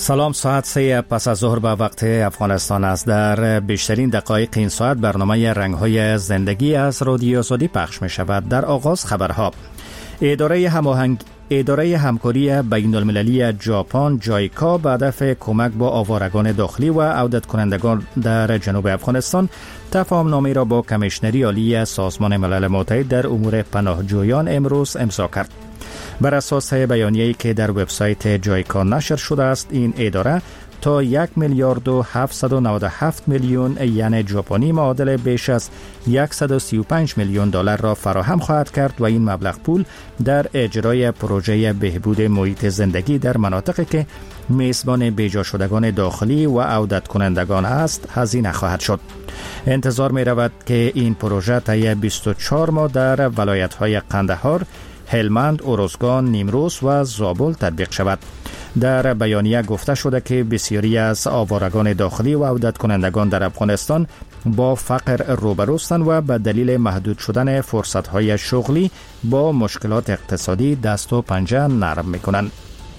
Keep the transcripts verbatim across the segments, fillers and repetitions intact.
سلام، ساعت سه پس از ظهر به وقت افغانستان است. در بیشترین دقایق این ساعت برنامه رنگ‌های زندگی از رادیو آزادی پخش می شود. در آغاز خبرها. اداره هماهنگ اداره همکاری بین المللی ژاپن جایکا به هدف کمک با آوارگان داخلی و عودت کنندگان در جنوب افغانستان تفاهم نامه را با کمیشنری عالی سازمان ملل متحد در امور پناهجویان امروز امضا کرد. بر اساس بیانیه‌ای که در وبسایت جایکا نشر شده است، این اداره تا یک میلیارد و هفتصد و نود و هفت میلیون ین ژاپنی معادل بیش از صد و سی و پنج میلیون دلار را فراهم خواهد کرد و این مبلغ پول در اجرای پروژه بهبود محیط زندگی در مناطقی که میزبان بیجا شدگان داخلی و عودت کنندگان است هزینه خواهد شد. انتظار می رود که این پروژه طی بیست و چهار ماه در ولایت‌های قندهار، هلمند، اروزگان، نیمروز و زابل تطبیق شود. در بیانیه گفته شده که بسیاری از آوارگان داخلی و عودت کنندگان در افغانستان با فقر روبروستند و به دلیل محدود شدن فرصت‌های شغلی با مشکلات اقتصادی دست و پنجه نرم می‌کنند.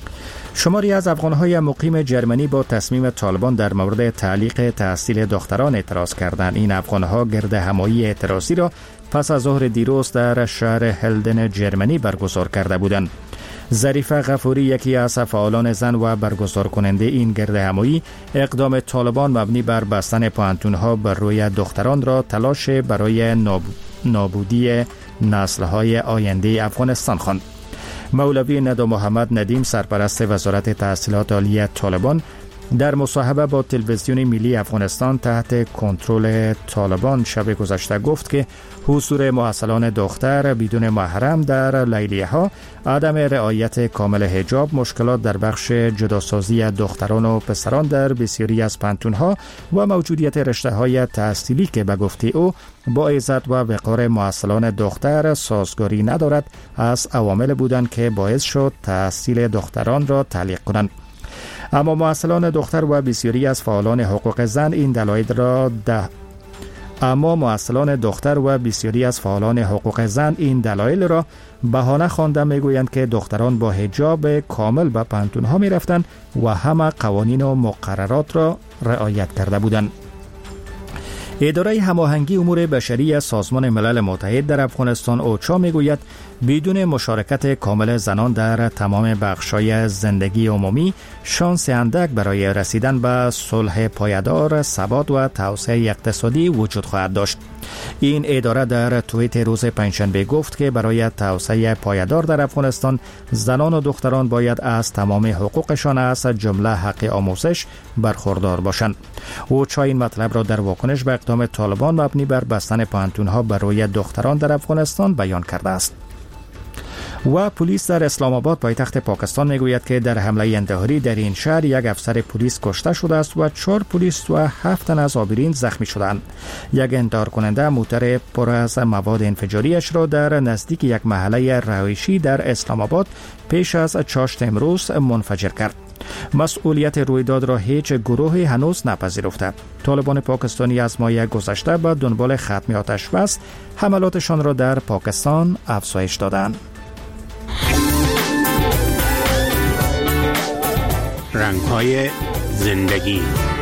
شماری از افغان‌های مقیم جرمنی با تصمیم طالبان در مورد تعلیق تحصیل دختران اعتراض کردند. این افغان‌ها گرد همایی اعتراضی را پس از ظهر دیروز در شهر هلدن جرمنی برگزار کرده بودند. ظریفه غفوری، یکی از فعالان زن و برگزار کننده این گرد همایی، اقدام طالبان مبنی بر بستن پوانتون‌ها بر روی دختران را تلاش برای نابودی نسل‌های آینده افغانستان خواند. مولوی ندو محمد ندیم، سرپرست وزارت تحصیلات عالی طالبان، در مصاحبه با تلویزیون ملی افغانستان تحت کنترل طالبان شب گذشته گفت که حضور محصلان دختر بدون محرم در لیلیه ها، عدم رعایت کامل حجاب، مشکلات در بخش جداسازی دختران و پسران در بسیاری از پانتون ها و موجودیت رشته های تحصیلی که به گفته او با عزت و وقار محصلان دختر سازگاری ندارد، از عوامل بودند که باعث شد تحصیل دختران را تعلیق کنند. اما محصلان دختر و بسیاری از فعالان حقوق زن این دلایل را ده اما محصلان دختر و بسیاری از فعالان حقوق زن این دلایل را بهانه خوانده میگویند که دختران با حجاب کامل به پانتون‌ها می‌رفتند و همه قوانین و مقررات را رعایت کرده بودند. اداره هماهنگی امور بشری سازمان ملل متحد در افغانستان اوچا میگوید بدون مشارکت کامل زنان در تمام بخش‌های زندگی عمومی شانس اندک برای رسیدن به صلح پایدار، ثبات و توسعه اقتصادی وجود خواهد داشت. این اداره در توییت روز پنجشنبه گفت که برای توسعه پایدار در افغانستان زنان و دختران باید از تمام حقوقشان از جمله حق آموزش برخوردار باشند. اوچا این مطلب را در واکنش به اقدام طالبان مبنی بر بستن پانتون‌ها بر روی دختران در افغانستان بیان کرده است. و پلیس در اسلام آباد پایتخت پاکستان میگوید که در حمله انتحاری در این شهر یک افسر پلیس کشته شده است و چهار پلیس و هفت تن از آبرین زخمی شدند. یک انتحار کننده موتر پر از مواد انفجاریش را در نزدیک یک محله رهایشی در اسلام آباد پیش از چاشت امروز منفجر کرد. مسئولیت رویداد را هیچ گروهی هنوز نپذیرفته. طالبان پاکستانی از ماه گذشته به دنبال ختم آتش بس حملاتشان را در پاکستان افزایش دادند. رنگ‌های زندگی.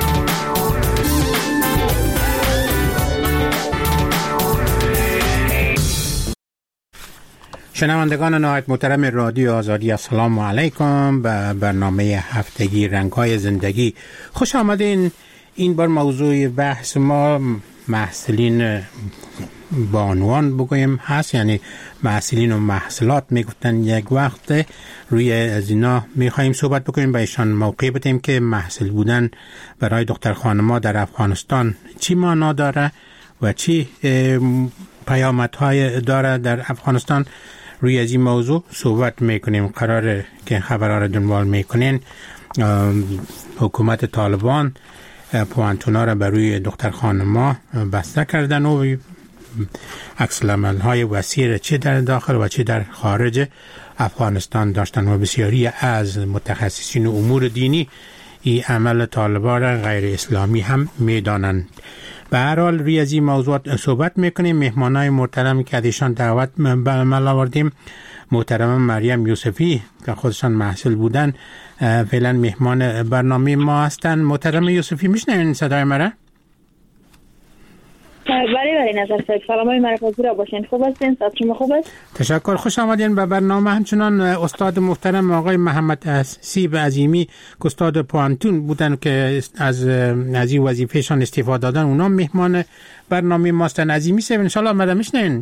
شنوندگان نهایت محترم رادیو آزادی، السلام علیکم. به برنامه هفتگی رنگ‌های زندگی خوش آمدین. این بار موضوع بحث ما محصلین بانوان بگویم هست، یعنی محصلین و محصلات میگفتن یک وقت روی از اینا میخواییم صحبت بکنیم، به ایشان موقع بدیم که محصل بودن برای دختر خانم‌ها در افغانستان چی معنا داره و چی پیامدهای داره در افغانستان. روی از این موضوع صحبت میکنیم. قراره که خبرها را دنبال میکنین. حکومت طالبان پوانتونا را بر روی دختر خانم‌ها بسته کردن و عکس العمل‌های وسیع چه در داخل و چه در خارج افغانستان داشتن و بسیاری از متخصصین امور دینی این عمل طالبان را غیر اسلامی هم میدانند. به هر حال روی از این موضوعات صحبت میکنیم. مهمانای محترمی که ازشان دعوت به عمل آوردیم محترم مریم یوسفی که خودشان محصل بودن فعلا مهمان برنامه ما هستند. محترم یوسفی میشنوین صدای مرا؟ بله بله نظر صاحب، سلام های مرفوضی را باشین. خوب هستین؟ صحت شما خوب است؟ تشکر، خوش آمدین به برنامه. همچنان استاد محترم آقای محمد سیب عظیمی که استاد پوانتون بودن که از از این وظیفهشان استفاده دادن، اونا مهمان برنامه ماستن. عظیمی صاحب ان شاء الله مدام میشنین.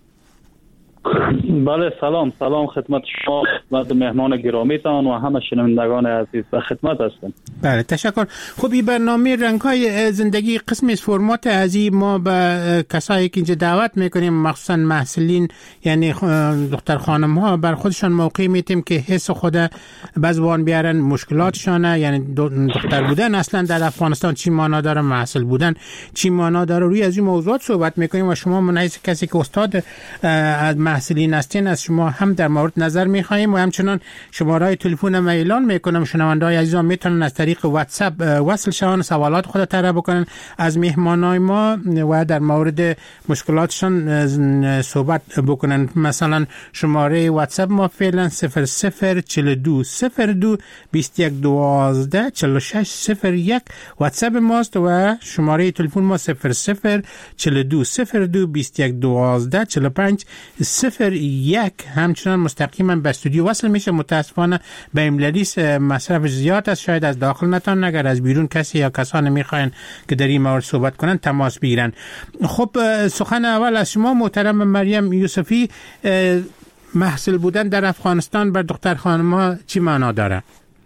بله سلام سلام خدمت شما و مهمان گرامیتان و همه شنوندگان عزیز و خدمت هستم. بله تشکر. خب این برنامه رنگ‌های زندگی قسمی از فرمات ازی ما به کسایی که اینجا دعوت میکنیم، مخصوصا محصلین یعنی دختر خانم ها، بر خودشان موقع میتیم که حس خود به زبان بیارن، مشکلاتشانه، یعنی دختر بودن اصلا در افغانستان چی معنا داره، محصل بودن چی معنا داره، روی از این موضوعات صحبت میکنیم و شما منعکس کسی که استاد از محصلین هستین از شما هم در مورد نظر میخواهیم و همچنان شماره تلفن ما اعلان میکنم. شنونده‌های عزیزان میتونن از طریق واتساپ وصل شون، سوالات خود طرح بکنن از مهمانای ما و در مورد مشکلاتشان صحبت بکنن. مثلا شماره واتساپ ما فعلا صفر صفر چهل و دو صفر دو بیست و یک دوازده چهل و شش صفر یک واتساپ ماست و شماره تلفن ما صفر صفر چهل و دو صفر دو بیست و یک دوازده چهل و پنج صفر یک. همچنان مستقیما به استودیو وصل میشه. متاسفانه به ایملیس مصرف زیاد است، شاید از داخل نتان، اگر از بیرون کسی یا کسانی میخواین که در این مورد صحبت کنن تماس بگیرن. خب سخن اول از شما محترم مریم یوسفی، محصل بودن در افغانستان بر دختر خانم‌ها چی معنا داره؟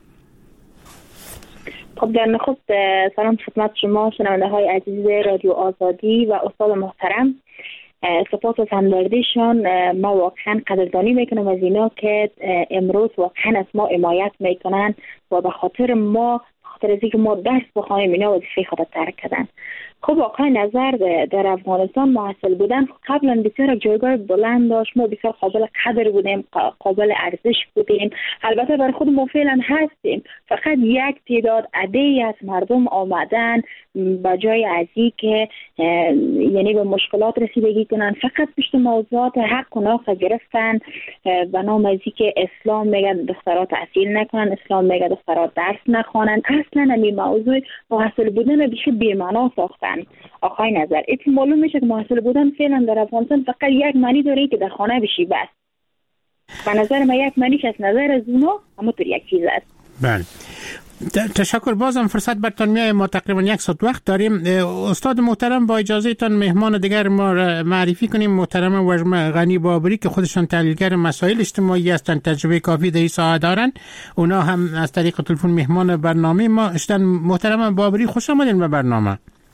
خب در نخست سلام خدمت شما شنونده های عزیز رادیو آزادی و استاد محترم. سپاس از همدردیشان. ما واقعا قدردانی میکنم از اینا که امروز واقعا از ما حمایت میکنن و به خاطر ما خاطر از اینکه ما درس بخوایم اینا وظیفه خود ترک کردن. خب واقعا نظر در افغانستان محصل بودن قبلا بسیار جایگاه بلند داشت، ما بسیار قابل قدر بودیم، قابل ارزش بودیم. البته برای خود ما فعلا هستیم، فقط یک تعداد عده‌ای از مردم آمدن با جای ازی که یعنی به مشکلات رسیدگی کنن، فقط پشت موضوعات حق و ناقص گرفتن و نام ازی که اسلام میگه دخترها تحصیل نکنن، اسلام میگه دخترها درس نخوانن. اصلا همین موضوع محصل بودن بیش بی‌معنا ساختن. آقای نظر ایتی معلوم میشه که محصل بودن فعلا در افغانستان فقط یک معنی داره که در خانه بشی بس. به نظر من یک معنیش از نظر از اونا اما تو یک چیز است. بله تشکر. بازم فرصت برتان میای، ما تقریبا یک ساعت وقت داریم. استاد محترم با اجازه تان مهمان دیگر ما معرفی کنیم. محترم وژم غنی بابری که خودشان تحلیلگر مسائل اجتماعی هستند، تجربه کافی در این ساحه دارن، اونا هم از طریق تلفن مهمان برنامه ما هستند. محترم بابری خوش آمدین به برنامه.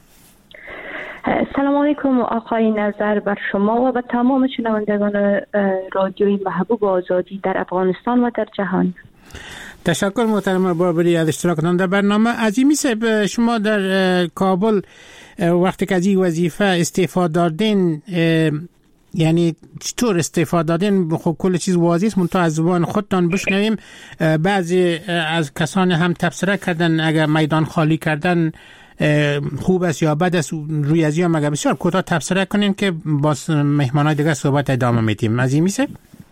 سلام علیکم آقای نظر بر شما و به تمام شنوندگان رادیوی محبوب آزادی در افغانستان و در جهان. تشکر محترم بابری از اشتراکتان در برنامه. عظیمی صاحب، شما در کابل وقتی که از این وظیفه استعفا دادین، یعنی چطور استعفا دادین؟ خب کل چیز واضح است، منتها از زبان خودتان بشنویم. بعضی از کسان هم تبصره کردن اگر میدان خالی کردن خوب است یا بد است، روی از یا مگه بسیار کوتاه تبصره کنین که با مهمانای دیگه صحبت ادامه میدیم. عظیمی صاحب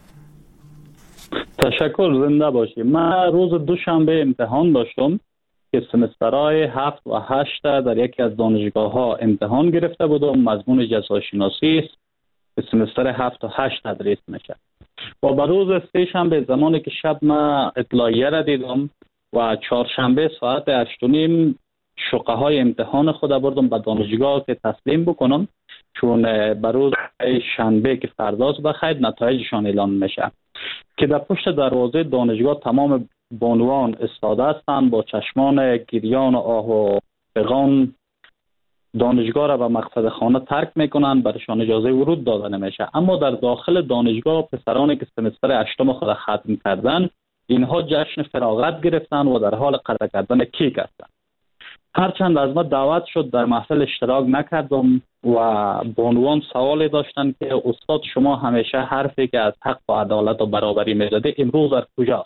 تشکر، زنده باشی. من روز دوشنبه امتحان داشتم که سمسترهای هفت و هشت در یکی از دانشگاه ها امتحان گرفته بودم. مضمون جزاشناسی است که سمستر هفت و هشت تدریس میشه و به روز سه شنبه زمانی که شب من اطلاعیه را دیدم و چهارشنبه ساعت هشت و نیم شقه های امتحان خود بردم به دانشگاه که تسلیم بکنم، چون به روز شنبه که فرداست بخیر نتایجشان اعلان میشه که در پشت دروازه دانشگاه تمام بانوان استاده هستند با چشمان گریان و آه و فغان دانشگاه را به مقصد خانه ترک میکنن، برشان اجازه ورود داده نمیشه. اما در داخل دانشگاه پسرانی که سمستر هشتم خود ختم کردن، اینها جشن فراغت گرفتن و در حال قطع کردن کیک هستند. هرچند از ما دعوت شد در محفل اشتراک نکردم و بانوان سوالی داشتن که استاد شما همیشه حرفی که از حق و عدالت و برابری میزده امروز در کجاست؟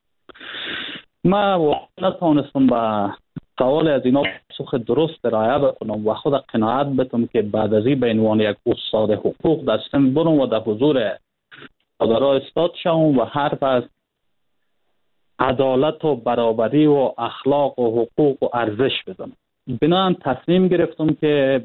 من واقعا نتوانستم به سوال از اینا پاسخ درست ارائه بکنم و خود قناعت بتم که بعد از این به عنوان یک استاد حقوق در سن برم و در حضور چادرها استاد شوم و حرف از عدالت و برابری و اخلاق و حقوق و ارزش بزنم. بنابراین تصمیم گرفتم که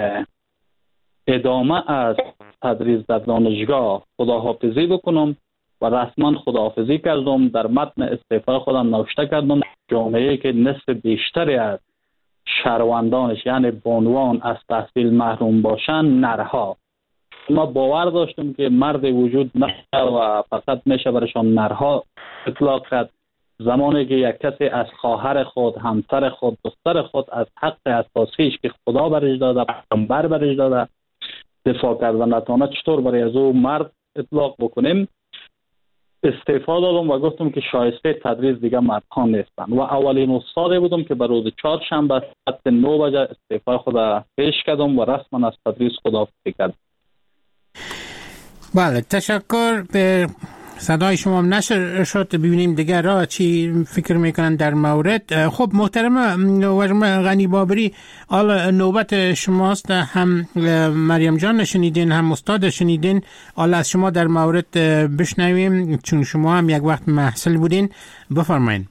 ادامه از تدریس در دانشگاه خداحافظی بکنم و رسما خداحافظی کردم. در متن استعفای خودم نوشته کردم جامعه‌ای که نصف بیشتری از شهروندانش یعنی بانوان از تحصیل محروم باشن نرها. ما باور داشتم که مرد وجود نداره و فقط میشه برشان نرها اطلاق کرد. زمانی که یک کسی از خواهر خود، همسر خود، دختر خود از حق اساسیش که خدا برش داده، پیامبر برش داده دفاع کردن نتونه، چطور برای از او مرد اطلاق بکنیم؟ استعفا دادم و گفتم که شایسته تدریس دیگه مردها نیستن و اولین استاد بودم که به روز چهارشنبه ساعت نه بجه استعفای خود پیش کردم و رسما از تدریس خداحافظی کردم. بله، تشکر. به صدای شما هم نشر شد، ببینیم دیگر را چی فکر میکنن در مورد. خب محترم وجم غنی بابری، حالا نوبت شماست. هم مریم جان شنیدین هم استاد شنیدین، حالا از شما در مورد بشنویم چون شما هم یک وقت محصل بودین. بفرمایید.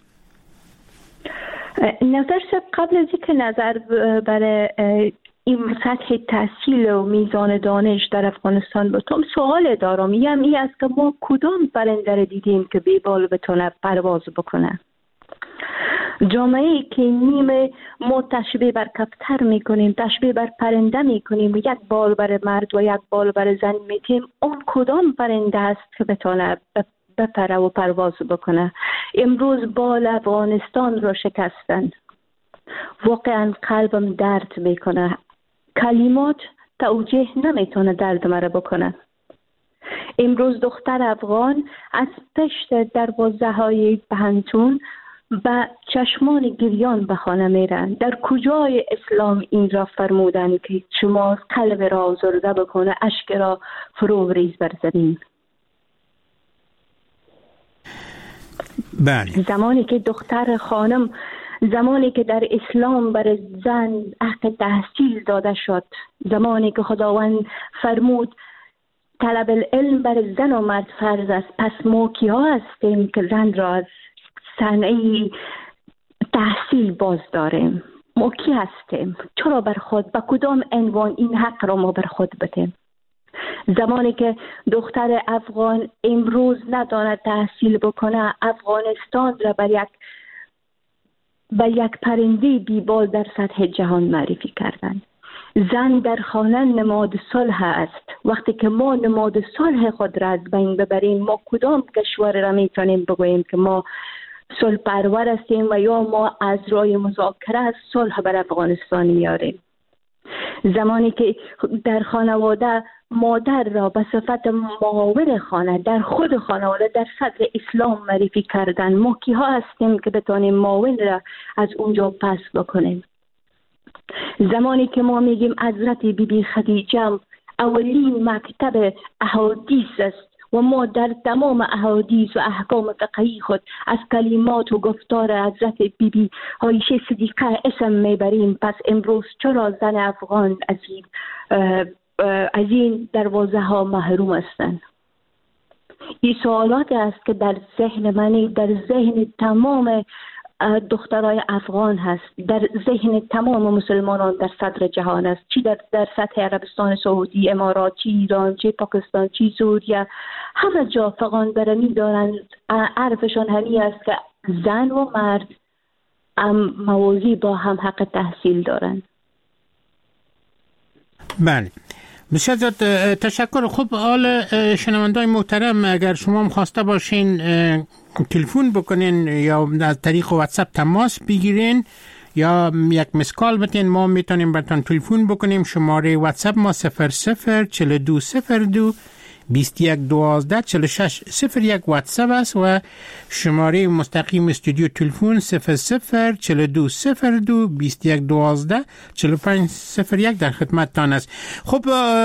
نظر شد قبل از اینکه نظر برای این سطح تحصیل و میزان دانش در افغانستان بتونم سوال دارم. یم این است که ما کدام پرنده را دیدیم که بی بال بتونه پرواز بکنه؟ جامعه‌ای که نیمه ما تشبیه بر کبوتر میکنیم، تشبیه بر پرنده میکنیم، یک بال بر مرد و یک بال بر زن میتیم، اون کدام پرنده است که بتونه بپره و پرواز بکنه؟ امروز بال افغانستان را شکستن. واقعا قلبم درد میکنه. کلمات توجیه نمیتونه درد مرا بکنه. امروز دختر افغان از پشت دروازه های پنهان به چشمان گریان به خانه میرن. در کجای اسلام این را فرمودن که شما قلب را آزرده بکنه، اشک را فرو بریز بر زمین؟ بله. زمانی که دختر خانم، زمانی که در اسلام بر زن حق تحصیل داده شد، زمانی که خداوند فرمود طلب العلم بر زن و مرد فرض است، پس ما کیا هستیم که زن را از صنعه تحصیل باز داریم؟ ما کی هستیم؟ چرا بر خود به کدام عنوان این حق را ما بر خود بدیم؟ زمانی که دختر افغان امروز نداند تحصیل بکنه، افغانستان را بر یک به یک پرنده بیبال در سطح جهان معرفی کردند. زن در خانه نماد صلح است. وقتی که ما نماد صلح خود را از بین ببریم، ما کدام کشور را میتونیم بگوییم که ما صلح پرور هستیم و یا ما از راه مذاکره صلح بر افغانستان میاریم؟ زمانی که در خانواده مادر را به صفت معاون خانه در خود خانواده در صدر اسلام معرفی کردن، ما کیها هستیم که بتانیم معاون را از اونجا پس بکنیم؟ زمانی که ما میگیم حضرت بی بی خدیجه اولین مکتب احادیث است و ما در تمام احادیث و احکام فقهی خود از کلمات و گفتار حضرت بی بی عایشه صدیقه اسم میبریم، پس امروز چرا زن افغان از این از این دروازه ها محروم هستند؟ این سوالات است که در ذهن من، در ذهن تمام دخترای افغان هست، در ذهن تمام مسلمانان در صدر جهان است، چی در, در سطح عربستان سعودی، امارات، چی ایران، چی پاکستان، چی سوریه، همه جا فغان برمی دارند. عرفشان همی است که زن و مرد موازی با هم حق تحصیل دارند. بله، بسیار زیاد تشکر. خوب، حال شنوندای محترم، اگر شما هم خواسته باشین تلفن بکنین یا از طریق واتساپ تماس بگیرین یا یک مسکال بتین، ما میتونیم براتون تلفن بکنیم. شماره واتساپ ما صفر صفر چهل و دو صفر دو بیست و یک دوازده چهل و شش صفر یک واتساپ است و شماره مستقیم استودیو تلفن صفر صفر چهل و دو صفر دو بیست و یک دوازده چهل و پنج صفر یک در خدمتتان است. خب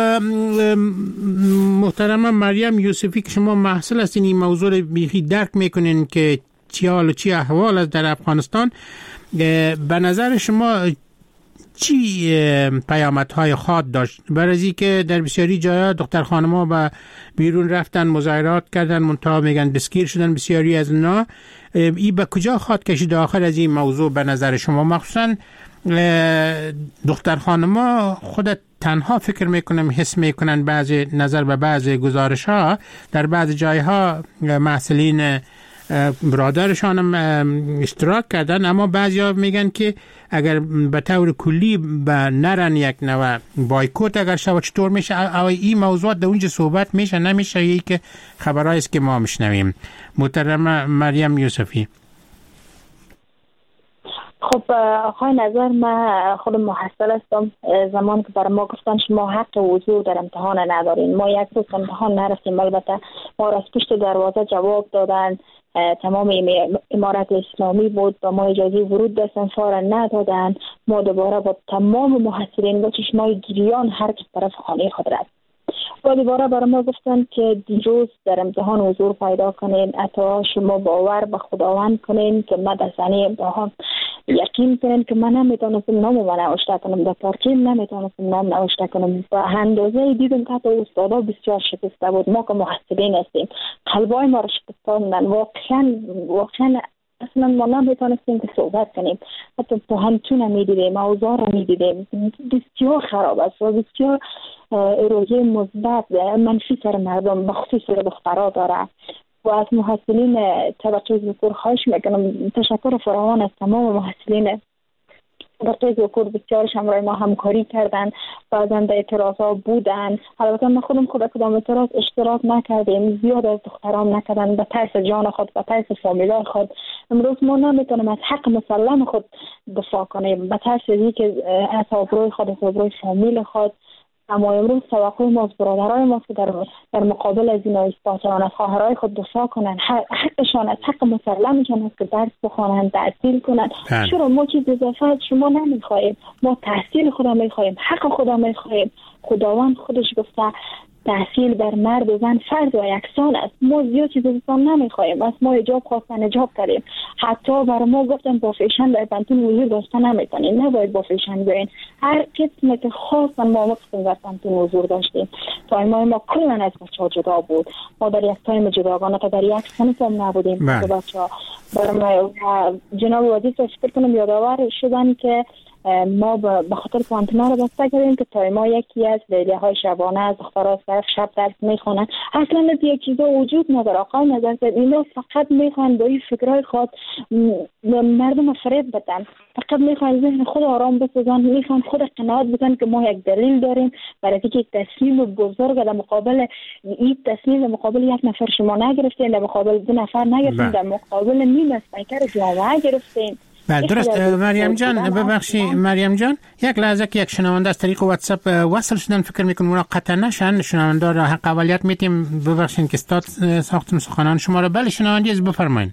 محترم مریم یوسفی که شما محصل هستین، این موضوع بیخی درک میکنین که چی حال و چی احوال است در افغانستان. به نظر شما چی پیامدهای خاص داشت؟ برای که در بسیاری جاها دختر خانم‌ها به بیرون رفتن، مظاهرات کردن، منتها میگن دستگیر شدن بسیاری از اونا. این به کجا خواهد کشید آخر از این موضوع به نظر شما؟ مخصوصا دختر خانم‌ها خودت تنها فکر میکنم حس میکنن بعضی نظر به بعضی گزارش ها در بعضی جایها مسئولین برادرشان هم اشتراک کردن، اما بعضیا میگن که اگر به طور کلی به نرن یک نوع بایکوت اگر شود چطور میشه؟ او این موضوعات در اونجا صحبت میشه نمیشه؟ یکی که خبرهایی است که ما میشنویم. محترم مریم یوسفی. خب آقای نظر، من خود محصل هستم. زمان که برای ما گفتن شما حق حضور در امتحان ندارین، ما یک روز امتحان نرفتیم. البته ما را از پشت دروازه جواب دادن، تمام امارت اسلامی بود و ما اجازه ورود به سنفار ندادن. ما دوباره با تمام محصلین با چشمای گریان هر کس طرف خانه خود رفت و دوباره برای ما گفتن که دیروز در امتحان حضور پیدا کنین، حتی شما باور به خداوند کنین که من در صحنه امتحان یقین کنین که من نمیتونستم نام من نوشته کنم، در پارکیم نمیتونستم نام نوشته کنم. و اندازه دیدم که حتی استادا بسیار شکسته بود. ما که محصلین هستیم قلبای ما را شکستاندن. واقعا واقعا اصلا ما نمیتونستیم که صحبت کنیم، حتی پاهمتون هم میدیدیم، اوضاع را میدیدیم. بسیار خراب است و بسیار رویه مثبت منفی سر مردم بخصوص دخترها داره. و از محصلین طبقه ذکور خواهش میکنم، تشکر فراوان از تمام محصلین طبقه ذکور، بسیارش همراه ما همکاری کردن، بعضا در اعتراضات بودن. البته ما خودم خود کدام اعتراض اشتراک نکردیم، زیاد از دختران نکردن به ترس جان خود، به ترس فامیلای خود. امروز ما نمیتونیم از حق مسلم خود دفاع کنیم به ترس از اینکه از آبروی خود، از آبروی فامیل خود. اما امروز توقع ما از برادرای ما که در, در مقابل از این ایستادن، از خواهرای خود دفاع کنن، حقشان از حق مسلمشان است که درس بخوانند، تحصیل کنند. چرا ما چیز اضافه از شما نمیخواهیم؟ ما تحصیل خدا میخواهیم، حق خدا میخواهیم. خداوند خودش گفته تحصیل بر مرد و زن فرض و یکسان است. ما زیاد چیز اضافه نمیخواهیم. از ما اجاب خواستن اجاب کردیم. حتی برای ما گفتن با فیشن در پانتون حضور داشته نمیتونین، نباید با فیشن بیاین. هر قسمت که خواستن ما وقت در پانتون حضور داشتیم. تایم ما کلن از بچه‌ها جدا بود. ما در یک تایم جداگانه تا در یک صنف هم نبودیم. بچه‌ها برای ما جناب وزیر فکر کنم یادآور شدن که ما به خاطر پانتونا رو بسته کردیم که تا ما یکی از لیلیه های شبانه از دخترها صرف شب درس میخونن. اصلا از یک چیزا وجود نداره. آقای نظر که اینا فقط میخوان با این فکرهای خود مردم فریب بدن، فقط میخوان ذهن خود آرام بسازن، میخوان خود قناعت بدن که ما یک دلیل داریم برای اینکه یک تصمیم بزرگ در مقابل این تصمیم در مقابل یک نفر شما نگرفتین، در مقابل دو نفر نگرفتین، در مقابل نیم اسپیکر جامعه گرفتین. بله درست. مریم جان ببخشی مریم جان، یک لحظه که یک شنونده از طریق واتساپ وصل شدن، فکر میکنم اونا قطع نشن. شنونده را حق اولیت میتیم. ببخشید که استاد ساختم سخنان شما را. بله شنونده از بفرمایید.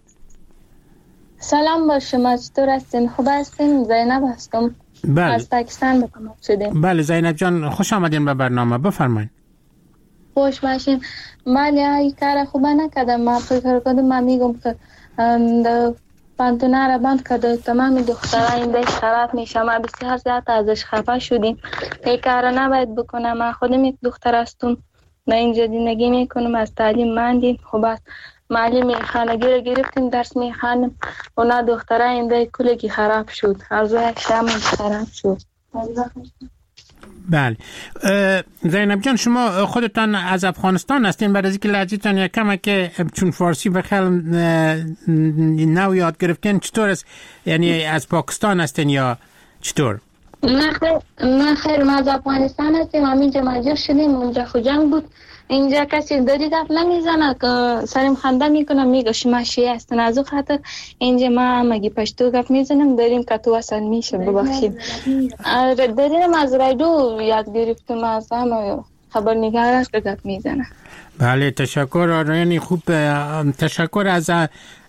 سلام با شما، چطور هستین؟ خوب هستین؟ زینب هستم. بله. از پاکستان به ما شدیم. بله زینب جان خوش آمدین به برنامه، بفرمایید. خوش باشین. بله این کار خوب نکردم. ما فکر کردم من میگم که پانتونا را بند کرده، تمام دخترها این دیش خراب میشه. ما بسیار زیاد ازش خفه شدیم. این کار نباید بکنم. من خودم یک دختر هستم، من اینجا زندگی میکنم، از تعلیم ماندیم. خب است معلم خانگی را گرفتیم، درس میخوانیم. اونا دخترها این دیش کلگی خراب شد، ارزوی شام خراب شد. بله زینب جان شما خودتان از افغانستان هستین، برای اینکه لهجه‌تان یک کم که چون فارسی به خیلی نو یاد گرفتین، چطور است؟ یعنی از پاکستان هستین یا چطور؟ نه خیر نه خیر ما از افغانستان هستیم. ما اینجا مهاجر شدیم، اونجا خو جنگ بود. اینجا کسی دادی دف نمیزنه که سرم خنده میکنم، میگه شما شیعه هستن، از اون خاطر اینجا ما مگی پشتو گپ میزنم، داریم که تو اصلا میشه ببخشید. داریم از رادیو یاد گرفتم، از هم خبرنگار است که گپ میزنه. بله تشکر. آرایانی خوب، تشکر از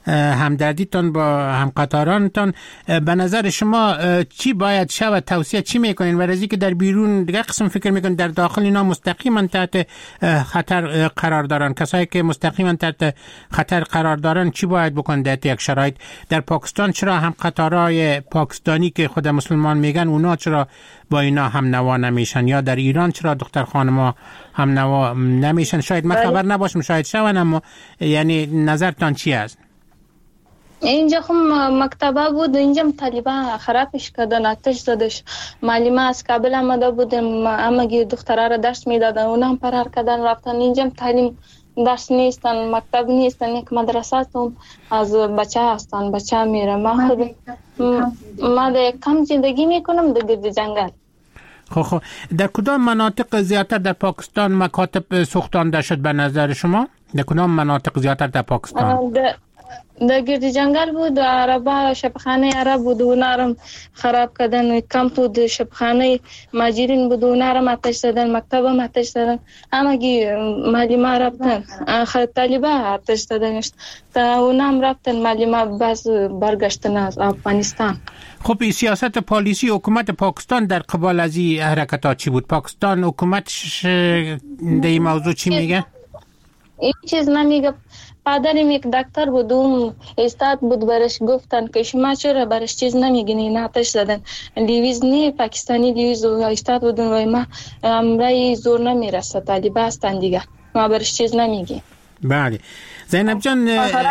همدردیتان با همقطارانتان. به نظر شما چی باید شود؟ توصیه چی میکنین؟ و رزی که در بیرون دیگه قسم فکر میکنین در داخل اینا مستقیما تحت خطر قرار دارن. کسایی که مستقیما تحت خطر قرار دارن چی باید بکنن در یک شرایط؟ در پاکستان چرا هم قطارهای پاکستانی که خود مسلمان میگن اونا چرا با اینا هم نوا نمیشن؟ یا در ایران چرا دختر خانما هم نوا نمیشن؟ شاید من خبر نباشم، شاید شون، اما یعنی نظرتان چی است؟ اینجا خب مکتبه بود، اینجا طالبان خرابش کردن، آتش زدش. معلمه از کابل آمده بودم، همگی دخترها را درس میدادن، اونا هم فرار کردن رفتن. اینجا تعلیم درس نیستن، مکتب نیستن، یک مدرسه هستن از بچه هستن، بچه میره. ما خود ما در کم زندگی میکنم در گرد جنگل. خب خب در کدام مناطق زیادتر در پاکستان مکاتب سوختانده شد به نظر شما؟ در کدام مناطق زیادتر در پاکستان؟ در گرد جنگل بود، عربا شبخانه عرب بود، اونا را خراب کردن. کمپ بود شبخانه ماجرین بود، اونا را آتش زدن، مکتب هم آتش زدن، همگی معلمه رفتن. طالبا آتش زدن تا اونا هم رفتن، معلمه باز برگشتن از افغانستان. خب سیاست پالیسی حکومت پاکستان در قبال از این حرکتات چی بود؟ پاکستان حکومتش در این موضوع چی میگه؟ این چیز نمیگه. پدرم یک دکتر بود، اون استاد بود، برش گفتن که شما چرا برش چیز نمیگین؟ این آتش زدن. لیویز نه پاکستانی لیویز استاد بودن و ما امرای زور نمیرسه، طالبا هستن دیگه، ما برش چیز نمیگیم. بله زینب جان،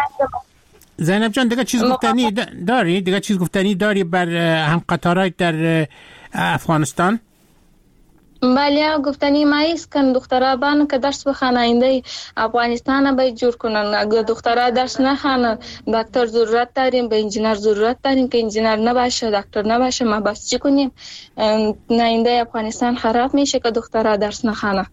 زینب جان دیگه چیز گفتنی داری؟ دیگه چیز گفتنی داری بر هم قطارهای در افغانستان؟ بله گفتنی ما ایست کن دخترها بانو که درس بخانه، اینده افغانستان باید جور کنن. اگر دخترها درس نخانه، دکتر ضرورت داریم، به انجینر ضرورت داریم، که انجینر نباشه دکتر نباشه ما بس چی کنیم؟ نه اینده افغانستان خراب میشه که دخترها درس نخانه.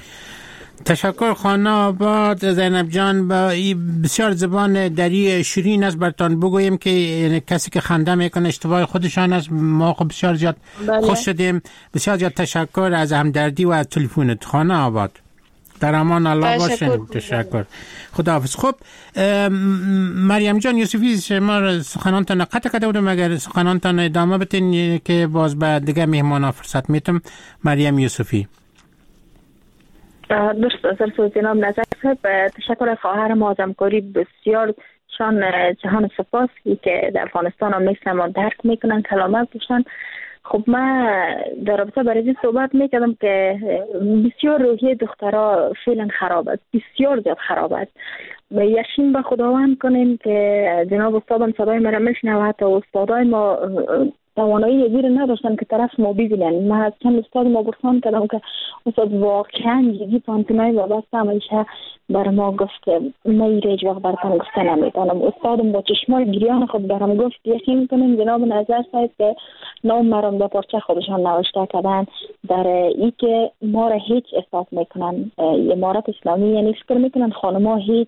تشکر خانه آباد. زینب جان، با بسیار زبان دری شیرین است برتان بگوییم که کسی که خنده میکنه اشتباه خودشان است. ما خب بسیار زیاد بله. خوش شدیم. بسیار زیاد تشکر از همدردی و از تلفنت خانه آباد. در امان الله باشین. تشکر. خداحافظ. خب مریم جان یوسفی، شما سخنانتان قطع کرده بودم، اگر سخنانتان ادامه بتین که باز به دیگه مهمانا فرصت میتم. مریم یوسفی. درست از جناب نظر صاحب، تشکر از خواهر ما از همکاری بسیار شان جهان سپاس که در افغانستان هم نیستن ما درک میکنن کلامت بشن. خب من در رابطه برای این صحبت میکردم که بسیار روحیه دخترها فعلا خراب است، بسیار زیاد خراب است و یقین به خداوند کنیم که جناب استادم صدای مرا میشنوه، حتی استادای ما توانایی یزیر نداشتن که طرف ما ببینن. من از چند استاد ما برسان کردم که استاد واقعا یزی پانتونای وابسته همیشه بر ما گفت که من ایره هیچ وقت برتن گفته نمیتانم. استادم با چشمای گریان خود برام گفت یقین کنیم جناب نظر صاحب که نام مرام در پارچه خودشان نوشته کردن در ای که ما را هیچ احساس میکنن. امارت اسلامی یعنی فکر میکنن خانما هیچ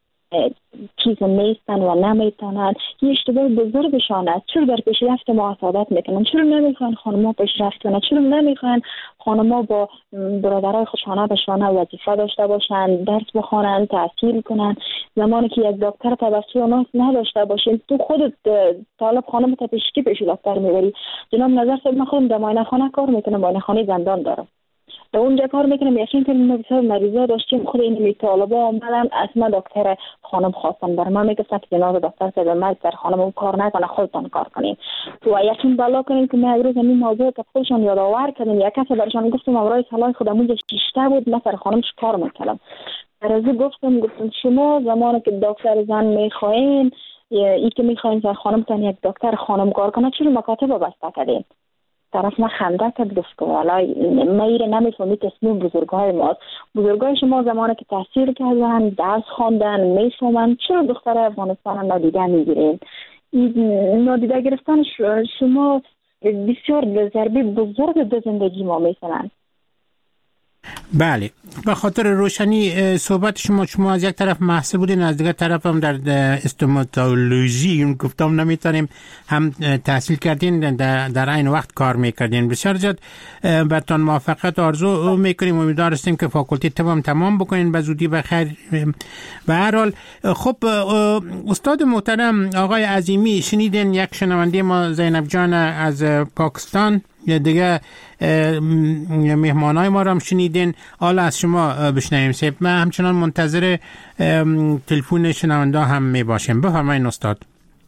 چیز نیستن و نمیتونن. این اشتباه بزرگشان است. چرا در پیشرفت ما حسادت میکنن؟ چرا نمیخوان خانما پیشرفت کنن؟ چرا نمیخوان خانما با برادرای خودشانه به شانه وظیفه داشته باشن، درس بخونن، تحصیل کنن؟ زمانی که یک دکتر توسط اوناس نداشته باشین، تو خودت طالب خانم تا پیشکی پیش دکتر میبری. جناب نظر صاحب، من خودم در معاینه خانه کار میکنم، معاینه خانه زندان دارم، در اونجا کار میکنم. یقین کنیم ما بسیار مریضا داشتیم، خود این می طالبا آمدن از ما دکتر خانم خواستن، بر من میگفتن که جناب دکتر صاحب ما در خانم کار نکنه، خودتان کار کنین. تو یقین بالا کنین که ما یک روز این موضوع که خودشان یادآور کردن، یک کسی برشان گفتم امرای صلاح خودم اونجا شیشته بود، من سر خانم کار میکردم. در از گفتم گفتم شما زمانی که دکتر زن میخواین، ای که میخواین سر خانمتان یک دکتر خانم کار کنه، چرا مکاتب بسته کردین؟ طرف ما خنده کرد گفت که والای میره نمیفهمی تصمیم بزرگای ماست. بزرگای شما زمانی که تحصیل کردن، درس خواندن، میفهمن، چرا دختر افغانستان نادیده میگیرین؟ نادیده گرفتن شما بسیار ضربه بزرگ به زندگی ما میزنن. بله، به خاطر روشنی صحبت شما شما از یک طرف محصل بودین، از دیگر طرف هم در استوماتولوژی اون گفتم نمیتونیم هم تحصیل کردین، در, در این وقت کار میکردین. بسیار زیاد براتون موفقیت آرزو میکنیم، امیدوار هستیم که فاکولتی طب هم تمام بکنین به زودی بخیر. به هر حال خب استاد محترم آقای عظیمی، شنیدین یک شنونده ما زینب جان از پاکستان، دیگه مهمانای ما رو هم شنیدین، حالا از شما بشنویم. سیب من همچنان منتظر تلفن شنونده هم می باشیم. بفرمایید استاد.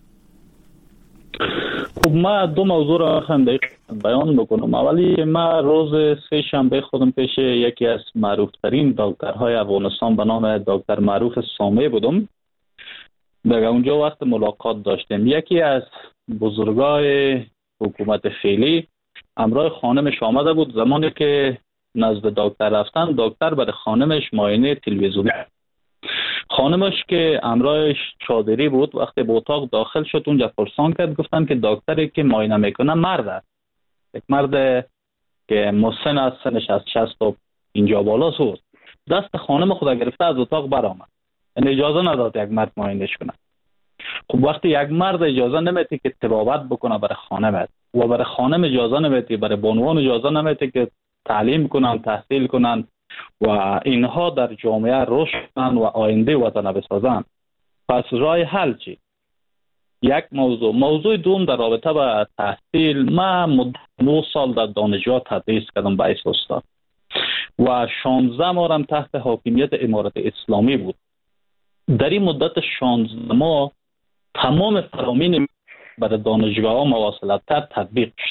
خب ما دو موضوع را خنده بیان بکنم. اولی ما روز سه شنبه خودم پیش یکی از معروف ترین دکترهای افغانستان به نام دکتر معروف سامی بودم. در اونجا وقت ملاقات داشتیم. یکی از بزرگای حکومت فعلی همراه خانمش آمده بود. زمانی که نزد دکتر رفتن، دکتر برای خانمش معاینه تلویزیونی. خانمش که همراهش چادری بود، وقتی به اتاق داخل شد اونجا پرسان کرد، گفتن که دکتری که معاینه میکنه مرد است. یک مرد که مسن است، سنش از شصت تا اینجا بالا بود. دست خانم خود گرفته از اتاق برآمد. یعنی اجازه نداد یک مرد معاینهش کنه. خب وقتی یک مرد اجازه نمیده که طبابت بکنه برای خانمت و برای خانم اجازه نمیده، برای بانوان اجازه نمیده که تعلیم کنن، تحصیل کنن و اینها در جامعه رشد کنن و آینده وطن بسازن، پس راه حل چی؟ یک موضوع. موضوع دوم در رابطه با تحصیل، من مدت نه سال در دانشگاه تدریس کردم به ایس استاد و شانزده ماه تحت حاکمیت امارت اسلامی بود. در این مدت شانزده ماه تمام فرامین برای دانشگاه ها مواصلت تر تطبیق شد.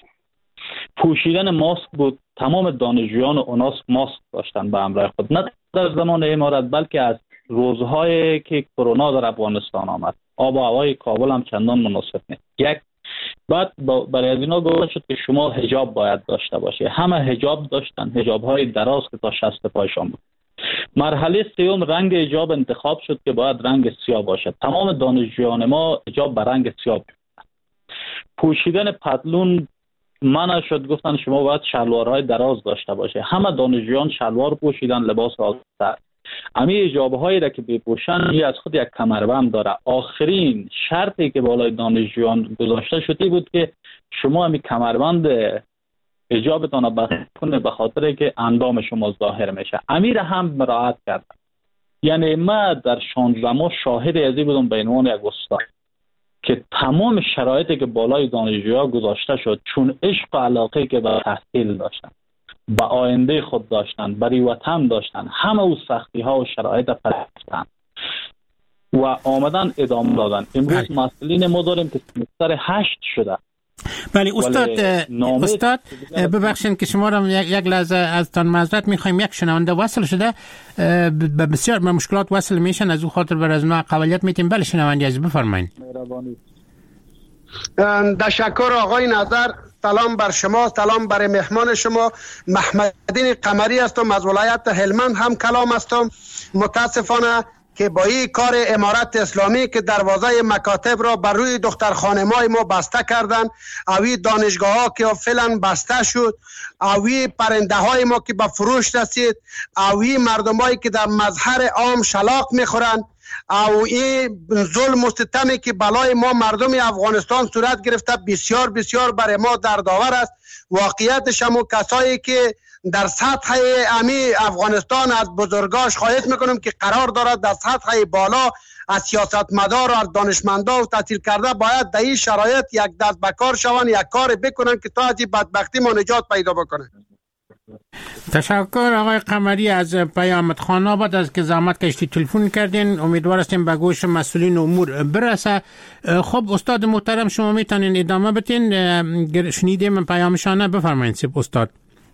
پوشیدن ماسک بود، تمام دانشجویان اوناس ماسک داشتن به همراه خود، نه در زمان امارت بلکه از روزهایی که کرونا در افغانستان آمد. آب و هوای کابل هم چندان مناسب نیست. یک بعد برای از اینا گفته شد که شما حجاب باید داشته باشه. همه حجاب داشتن، حجاب های دراز که تا شست پایشان بود. مرحله سوم رنگ حجاب انتخاب شد که باید رنگ سیاه باشد. تمام دانشجویان ما حجاب به رنگ سیاه بود. پوشیدن پتلون منع شد، گفتن شما باید شلوارهای دراز داشته باشه. همه دانشجویان شلوار پوشیدن، لباس آزاد. امی حجاب‌هایی را که بپوشن یه از خود یک کمربند داره. آخرین شرطی که بالای دانشجویان گذاشته شده بود که شما امی کمربند حجابتان را بسته کنه به خاطر که اندام شما ظاهر میشه. امیر هم مراعات کرد. یعنی ما در شانزده ماه شاهد ازی بودم به عنوان یک استاد که تمام شرایطی که بالای دانشجوها گذاشته شد، چون عشق و علاقه که به تحصیل داشتن، به آینده خود داشتن، برای وطن داشتن، همه او سختی ها و شرایط پرستن و آمدن ادامه دادن. امروز مسئولین ما داریم که سمستر هشت شده. بله استاد استاد ببخشید که شما را یک, یک لحظه از تان معذرت میخوایم. یک شنونده وصل شده، بسیار به مشکلات وصل میشن، از او خاطر بر از ما قبولیت میتیم. بله شنونده عزیز بفرمایید. تشکر آقای نظر. سلام بر شما، سلام بر مهمان شما. محمدین قمری هستم از ولایت هلمند هم کلام هستم. متاسفانه که با این کار امارت اسلامی که دروازه مکاتب را بر روی دختر خانمای ما بسته کردن، اوی دانشگاه ها که فعلا بسته شد، اوی پرنده های ما که به فروش رسید، اوی مردم هایی که در مظهر عام شلاق میخورن، او این ظلم و ستمی که بلای ما مردم افغانستان صورت گرفته بسیار بسیار برای ما دردآور است. واقعیتش هم کسایی که در سطح امی افغانستان از بزرگاش خواهش میکنم که قرار دارد در سطح بالا از سیاستمدار و از دانشمندا و تحصیل کرده باید در این شرایط یک دست به کار شوند، یک کار بکنن که تا از این بدبختی ما نجات پیدا بکنه. تشکر آقای قمری از پیامت خان آباد از که زحمت کشتی تلفن کردین. امیدوار هستیم به گوش مسئولین امور برسه. خب استاد محترم شما میتونین ادامه بدین، شنیدیم پیامشانه. بفرمایید سیب استاد.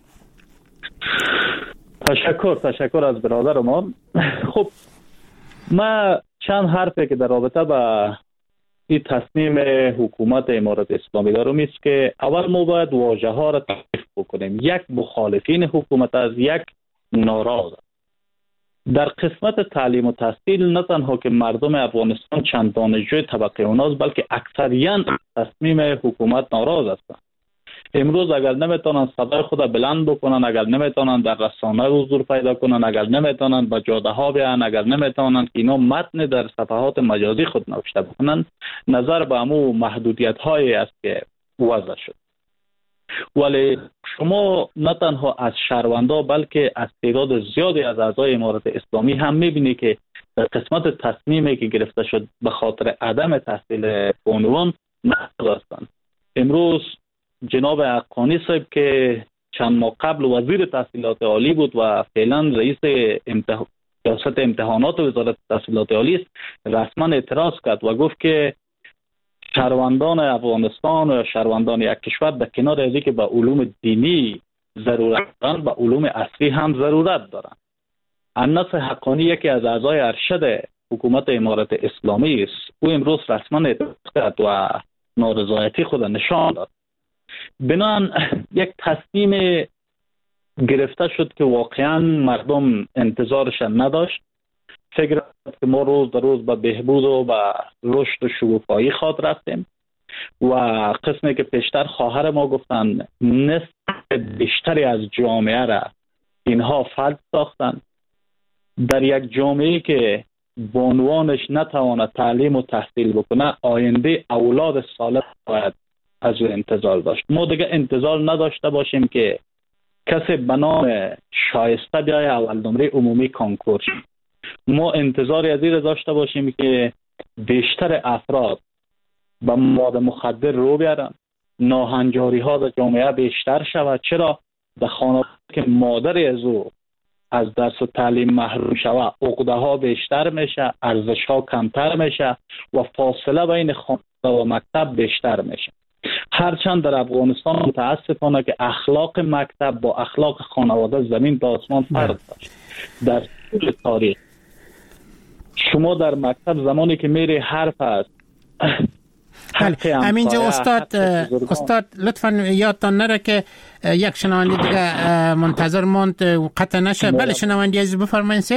تشکر تشکر از برادر ما. خب ما چند حرفی که در رابطه با این تصمیم حکومت امارت اسلامی دارم است که اول ما باید واژه ها را تعریف بکنیم. یک مخالفین حکومت از یک ناراض. در قسمت تعلیم و تحصیل نه تنها که مردم افغانستان چند دانشجوی طبقه اوناست بلکه اکثریت تصمیم حکومت ناراض هستند. امروز اگر نمیتونن صدای خود بلند بکنن، اگر نمیتونن در رسانه حضور پیدا کنن، اگر نمیتونن به جاده ها بیان، اگر نمیتونن اینا متن در صفحات مجازی خود نوشته بکنن، نظر به امو محدودیت هایی است که وضع شد. ولی شما نه تنها از شهروندا بلکه از تعداد زیادی از اعضای امارت اسلامی هم میبینی که در قسمت تصمیمی که گرفته شد به خاطر عدم تحصیل بانوان محدود هستند. امروز جناب حقانی صاحب که چند ماه قبل وزیر تحصیلات عالی بود و فعلا رئیس امتح... ریاست امتحانات وزارت تحصیلات عالی است، رسما اعتراض کرد و گفت که شهروندان افغانستان و شهروندان یک کشور در کنار از اینکه به علوم دینی ضرورت دارند، به علوم اصلی هم ضرورت دارند. انس حقانی یکی از اعضای ارشد حکومت امارت اسلامی است. او امروز رسما اعتراض کرد و نارضایتی خود نشان داد. بنابراین یک تصمیم گرفته شد که واقعا مردم انتظارش نداشت. فکر که ما روز در روز به بهبود و به رشد و شکوفایی خواد رفتیم و قسمی که پیشتر خواهر ما گفتن نصف بیشتری از جامعه را اینها فلج ساختن. در یک جامعه که بانوانش نتواند تعلیم و تحصیل بکنه، آینده اولاد صالح باید از او انتظار داشت. ما دیگه انتظار نداشته باشیم که کسی به نام شایسته بیای اول نمره عمومی کنکور شد. ما انتظاری از این داشته باشیم که بیشتر افراد به مواد مخدر رو بیارن، ناهنجاری ها در جامعه بیشتر شود. چرا؟ در خانواده که مادری از او از درس و تعلیم محروم شود، عقده ها بیشتر میشه، ارزش ها کمتر میشه و فاصله بین خانواده و مکتب بیشتر میشه. هرچند در افغانستان متاسفانه که اخلاق مکتب با اخلاق خانواده زمین تا آسمان فرق داشت. در طول تاریخ شما در مکتب زمانی که میری حرف است همینجا استاد استاد لطفا یادتان نره که یک شنونده دیگه منتظر ماند و قطع نشه. بله شنونده عزیز بفرمایید سیب.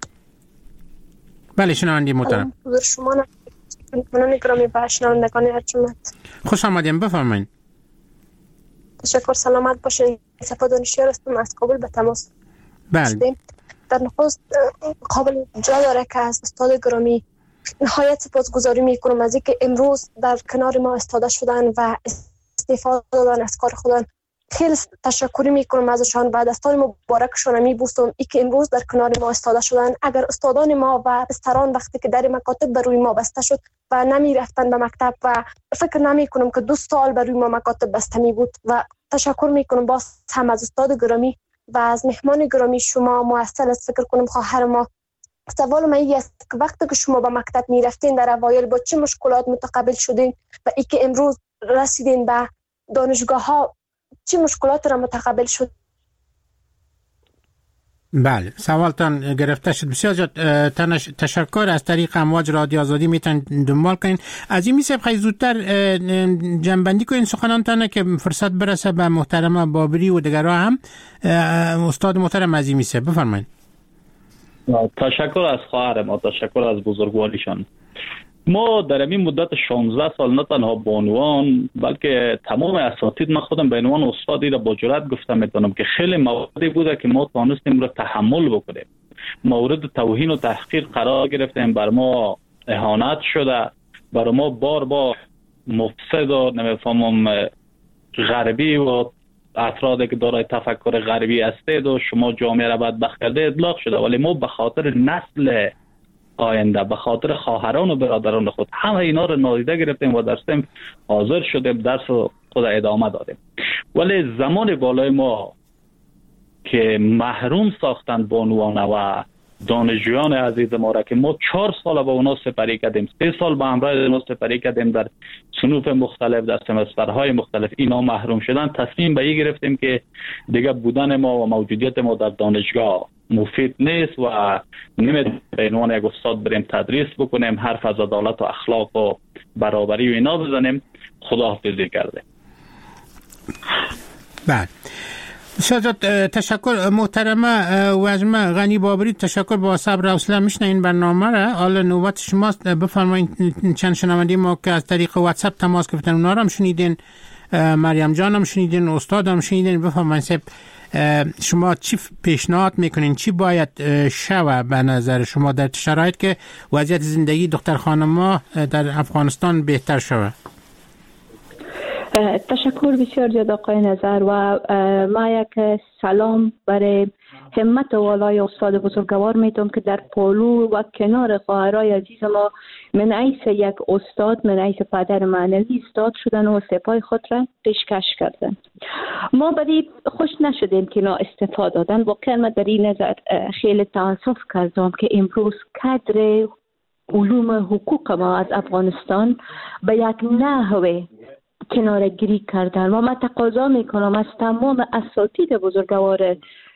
بله شنونده محترم. شما منان گرامی و شنوندگان ارجمند، خوش آمدیم، بفرمایید. تشکر، سلامت باشین. صفا دانشیار هستم، از کابل به تماس. بله. در نخست قابل جا داره که از استاد گرامی نهایت سپاسگزاری میکنم از اینکه امروز در کنار ما استاده شدن و استفاده دادن از کار خودن. خیلی تشکری میکنم ازشان و دستان مبارکشان میبوسم ای که امروز در کنار ما استاده شدن. اگر استادان ما و بستران وقتی که در مکاتب بر روی ما بسته شد و نمی رفتن به مکتب و فکر نمی کنم که دو سال بر روی ما مکاتب بسته می بود. و تشکر میکنم باز هم از استاد گرامی و از مهمان گرامی شما. موصل است فکر کنم خواهر ما. سوال من این است که وقتی که شما به مکتب می رفتین در اوایل با چه مشکلات متقابل شدین و ای که امروز رسیدین به دانشگاه ها چه مشکلات را متقابل شد؟ بله سوالتان گرفته شد. بسیار زیاد تشکر. از طریق امواج رادیو آزادی میتونید دنبال کنین. از این میشه خیلی زودتر جنبندی کنین سخنانتان که فرصت برسه به محترم بابری و دیگرها هم. استاد محترم از این میشه بفرمایید. تشکر از خواهر ما، تشکر از بزرگواریشان. ما در این مدت شانزده سال نه تنها بانوان بلکه تمام اساتید، من خودم به عنوان استادی را با جرأت گفتم میتونم که خیلی مواردی بوده که ما توانستیم را تحمل بکنیم. مورد توهین و تحقیر قرار گرفتیم، بر ما اهانت شده، بر ما بار بار مفسد و نمیفهمم غربی و افرادی که دارای تفکر غربی هستید و شما جامعه را بدبخت کرده اطلاق شده. ولی ما به خاطر نسل آینده، به خاطر خواهران و برادران خود همه اینا رو نادیده گرفتیم و در صنف حاضر شدیم، درس خود ادامه دادیم. ولی زمان بالای ما که محروم ساختند بانوانه و دانشجویان عزیز ما را که ما چهار سال با اونا سپری کردیم، سه سال با همراه اونا سپری کردیم در صنوف مختلف، در سمسترهای مختلف، اینا محروم شدن. تصمیم به این گرفتیم که دیگه بودن ما و موجودیت ما در دانشگاه مفید نیست و نمیتونیم به عنوان یک استاد بریم تدریس بکنیم، حرف از عدالت و اخلاق و برابری و اینا بزنیم. خداحافظی کرده. بله بسیار تشکر محترمه وجمه غنی بابری. تشکر، با صبر و حوصله میشنین برنامه را. حالا نوبت شماست، بفرمایید. چند شنونده ما که از طریق واتساپ تماس گرفتن اونا رو هم شنیدین. مریم جانم شنیدین، استادم شنیدین. بفرمایید شما چی پیشنهاد میکنین، چی باید شوه به نظر شما در شرایط که وضعیت زندگی دختر خانم‌ها در افغانستان بهتر شوه؟ تشکر بسیار زیاد آقای نظر و ما یک سلام برای همت والای استاد بزرگوار میتونم که در پولو و کنار خواهرای عزیز ما من عیس یک استاد، من عیس پدر معنوی استاد شدن و سپای خود را پیشکش کردن. ما بدی خوش نشدیم که نا استفاده دادن. واقعا من در این نظر خیلی تاسف کردم که امروز کادر علوم حقوق ما از افغانستان به یک نحوه کنارگیری کردن و من تقاضا میکنم از تمام اساتید بزرگوار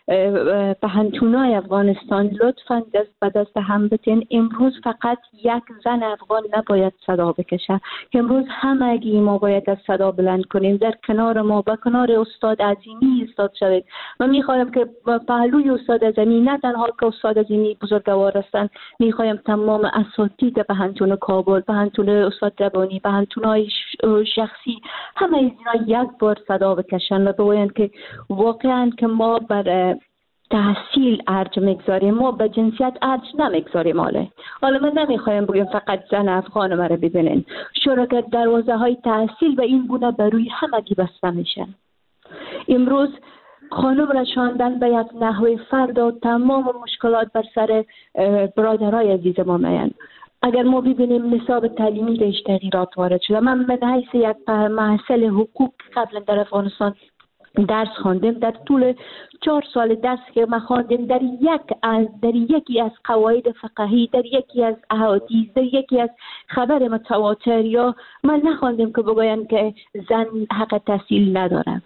پهنتونای افغانستان لطفاً دست به دست هم بتین. امروز فقط یک زن افغان نباید صدا بکشه، امروز همگی ما باید از صدا بلند کنیم، در کنار ما با کنار استاد عظیمی استاد شوید. من میخوایم که پهلوی استاد عظیمی نه تنها که استاد عظیمی بزرگوار هستند، میخوایم تمام اساتید پهنتون کابل، پهنتون استاد ربانی، پهنتونای شخصی، همه اینا یک بار صدا بکشن و بگویند که واقعاً که ما بر تحصیل ارج میگذاریم، ما به جنسیت ارج نمیگذاریم. حالا حالا من نمیخوایم بگیم فقط زن افغان مرا ببینین، چرا که دروازه های تحصیل به این گونه بروی همگی بسته میشه. امروز خانم را شاندن به یک نحوه فرد و تمام مشکلات بر سر برادرای عزیز ما میان. اگر ما ببینیم نصاب تعلیمی دیش تغییرات وارد شده. من من حیث یک محصل حقوق قبلا در افغانستان درس خواندم، در طول چهار سال درس که من خواندم در یک از در یکی از قواعد فقهی، در یکی از احادیث، در یکی از خبر متواتر یا من نخواندم که بگوین که زن حق تحصیل نداره.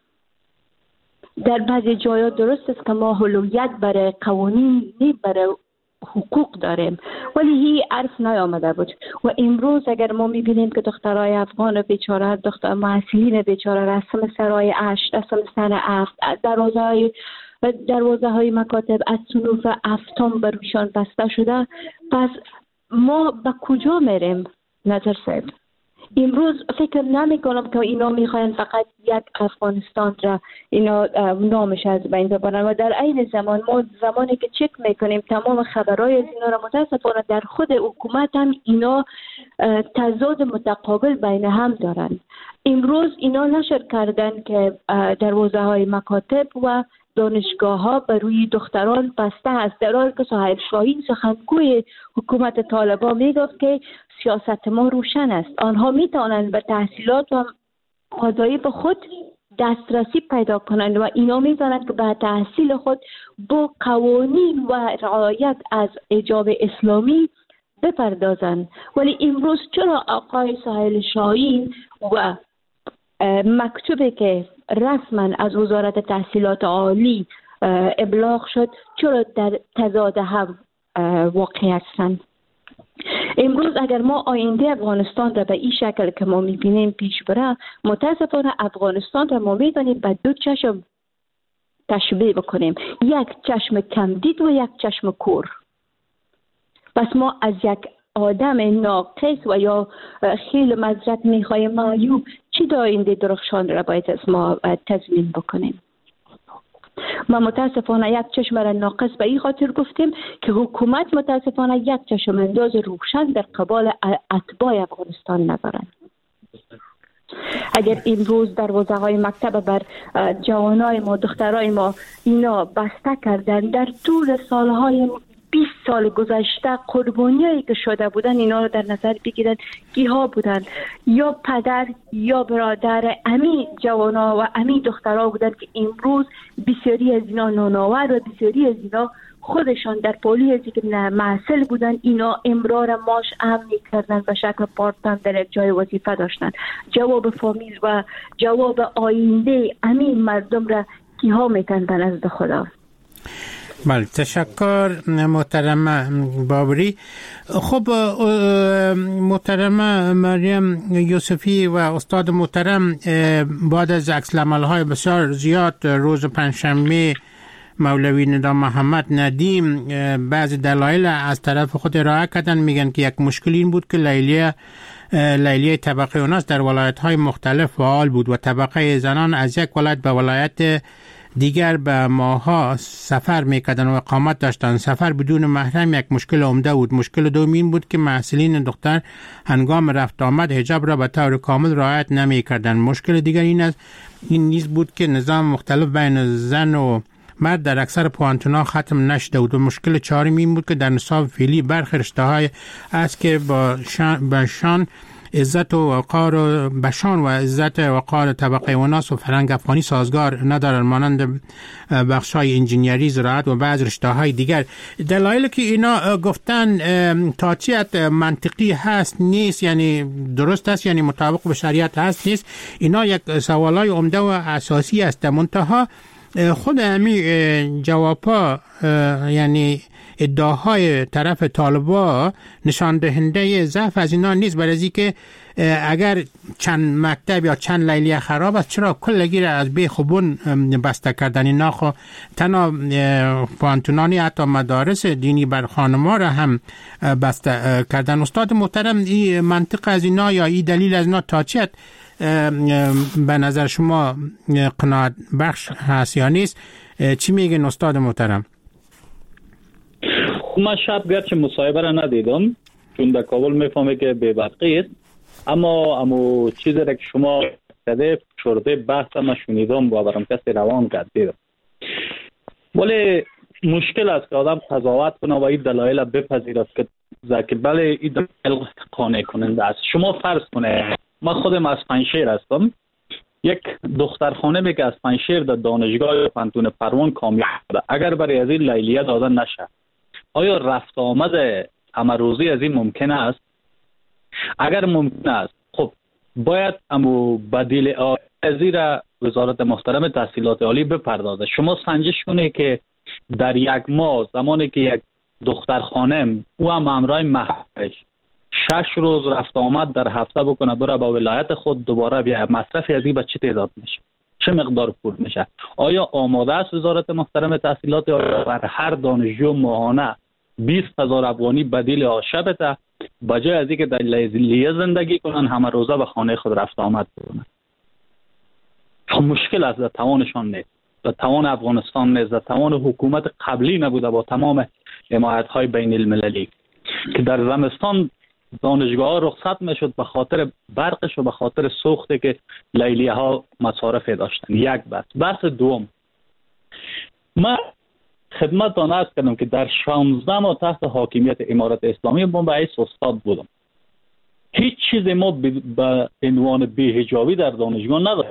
در بعضی جایا درست است که ما هلویت برای قوانین نی برای حقوق داریم، ولی هی عرف نیامده بود. و امروز اگر ما میبینیم که دخترای افغان بیچاره، دختر محصلین بیچاره رسم سرای اشت، رسم سر افت، دروازه های دروازه های مکاتب از صنوف افتام بروشان بسته شده، پس ما به کجا میریم؟ نظر صاحب امروز فکر نمی کنم که اینا میخواین فقط یک افغانستان را اینا نامش از بین ببرن و در این زمان ما زمانی که چک میکنیم تمام خبرهای از اینا را متاسفانه در خود حکومت هم اینا تضاد متقابل بین هم دارن. امروز اینا نشر کردن که دروازه های مکاتب و دانشگاه ها بر روی دختران بسته است، در حالی که سهیل شاهین سخنگوی حکومت طالبان میگفت که سیاست ما روشن است، آنها میتوانند به تحصیلات و وظایف خود دسترسی پیدا کنند و اینا میتوانند که به تحصیل خود با قوانین و رعایت از حجاب اسلامی بپردازند. ولی امروز چرا آقای سهیل شاهین و مکتوبی که رسما از وزارت تحصیلات عالی ابلاغ شد چرا در تضاد هم واقع هستند؟ امروز اگر ما آینده افغانستان را به این شکل که ما میبینیم پیش بره، متاسفانه افغانستان را ما میتونیم به دو چشم تشبیه بکنیم، یک چشم کمدید و یک چشم کور. پس ما از یک آدم ناقص و یا خیلی مزرعت میخوایم معیوب چی دا آینده درخشان را باید از ما تضمین بکنیم؟ ما متاسفانه یک چشم را ناقص به این خاطر گفتیم که حکومت متاسفانه یک چشم انداز روشن در قبال اتباع افغانستان ندارند. اگر امروز دروازه های مکتب بر جوانای ما، دخترای ما اینا بسته کردن، در طول سالهای بیست سال گذشته قربانیایی که شده بودن اینا رو در نظر بگیرن کیها بودن؟ یا پدر یا برادر امی جوانا و امی دخترها بودن که امروز بسیاری از اینا نانآور و بسیاری از اینا خودشان در پولی از که محصل بودن اینا امرار ماش امن میکردن به شکل پارتان در یک جای وظیفه داشتن. جواب فامیل و جواب آینده امی مردم را کیها میتن به نزد خدا؟ بله، تشکر محترم بابری. خب محترم مریم یوسفی و استاد محترم، بعد از عکس العمل‌های بسیار زیاد روز پنجشنبه مولوی ندا محمد ندیم بعضی دلایل از طرف خود ارائه کردن، میگن که یک مشکل این بود که لیلیه لیلیه طبقه اوناس در ولایت های مختلف فعال بود و طبقه زنان از یک ولایت به ولایت دیگر به ماها سفر میکردن و اقامت داشتن. سفر بدون محرم یک مشکل عمده بود. مشکل دوم این بود که محصلین دختر هنگام رفت آمد حجاب را به طور کامل رعایت نمیکردن. مشکل دیگر این است این نیز بود که نظام مختلف بین زن و مرد در اکثر پوانتونا ختم نشده بود. و مشکل چهارم این بود که در نصاب فعلی برخی رشته‌های است که با شان, با شان عزت و وقار و بشان و عزت و وقار طبقه وناس و فرهنگ افغانی سازگار ندارند، مانند بخش‌های انجینیری، زراعت و بعض رشته‌های دیگر. دلایلی که اینا گفتن تا چه حد منطقی هست نیست، یعنی درست است، یعنی مطابق به شریعت هست نیست، اینا یک سوالای عمده و اساسی است. منتها خود همین جوابا یعنی ادعاهای طرف طالبا نشان دهنده ضعف از اینا نیست، برای از که اگر چند مکتب یا چند لیلیه خراب است چرا کلگی را از بیخ و بن بسته کردن؟ اینا خو تنها پانتونانی حتی مدارس دینی بر خانما را هم بسته کردن. استاد محترم، این منطق از اینا یا این دلیل از اینا تا چه به نظر شما قناعت بخش هست یا نیست؟ چی میگن استاد محترم؟ من شب گرچه مصاحبه را ندیدم چون در کابل میفهمه که بی‌برقی است، اما اما چیزی را که شما کده شرده بحث ما شنیدم و برام کسی روان کرد دیدم. ولی مشکل است که آدم قضاوت کنه و این دلایل بپذیرد که که بله این دلایل قانع کننده است. شما فرض کنه من خودم از پنجشیر هستم، یک دخترخانه می که از پنجشیر در دانشگاه پنتون پروان کامیاب شده، اگر برای از این لیلیه دادن نشه آیا رفت آمد امروزی از این ممکن است؟ اگر ممکن است خب باید امو بدیل ازی را وزارت محترم تحصیلات عالی بپردازه. شما سنجش کنه که در یک ماه زمانی که یک دختر خانم او هم همراه مهرش شش روز رفت آمد در هفته بکنه بره با ولایت خود دوباره بیا، مصرف از این به چه تعداد میشه؟ چه مقدار پول میشه؟ آیا آماده است وزارت محترم تحصیلات عالی بر هر دانشجو ماهانه بیست هزار افغانی بدیل آشه بده بجای از اینکه در لیلیه زندگی کنن همه روزه به خانه خود رفت آمد بکنن؟ خب مشکل است، در توانشان نیست، در توان افغانستان نیست، در توان حکومت قبلی نبوده با تمام حمایت های بین المللی که در زمستان دانشگاه ها رخصت میشد به خاطر برقش و به خاطر سوخته که لیلیه ها مصارف داشتن. یک بحث. بحث دوم، من خدمتتان عرض کردم که در شانزده ماه تحت حاکمیت امارت اسلامی من به حیث استاد بودم. هیچ چیز ما به عنوان بی‌حجابی در دانشگاه نداشتیم.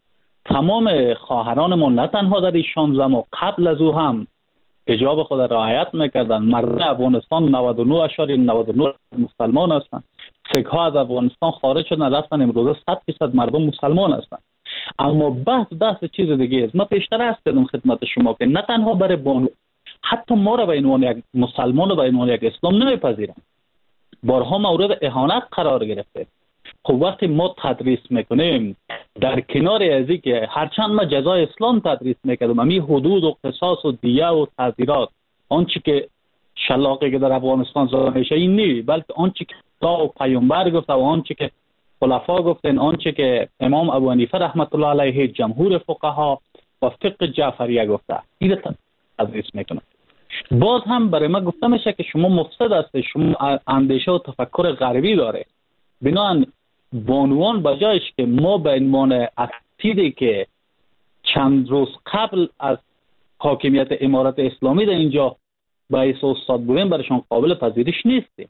تمام خواهران ما نه تنها در این شانزده ماه قبل از او هم حجاب خود رعایت میکردن. مردم افغانستان نود و نه اشاریه نود و نه مسلمان هستند. سیک ها از افغانستان خارج شدن رفتن، امروزه صد درصد مردم مسلمان هستند. اما بحث بحث چیز دیگه است. من پیشتر عرض کردم خدمت شما که نه تنها برای بانو، حتی ما را به عنوان یک مسلمان و به عنوان یک اسلام نمیپذیرن. بارها مورد اهانت قرار گرفته. خب وقتی ما تدریس میکنیم در کنار ازی که هرچند ما جزای اسلام تدریس میکردم، امی حدود و قصاص و دیه و تعزیرات، آنچه که شلاقی که در افغانستان زده میشه این نیست، بلکه آنچه که خدا و پیامبر گفته و آنچه که خلفا گفتن، آنچه که امام ابو حنیفه رحمت الله علیه، جمهور فقها و فقه جعفریه گفته، این تدریس میکنم. باز هم برای ما گفته میشه که شما مفسد هستی، شما اندیشه و تفکر غربی داره. بنابراین بانوان بجایش که ما به عنوان اسیدی که چند روز قبل از حاکمیت امارت اسلامی در اینجا باعث استاد بودیم برایشان قابل پذیرش نیستیم.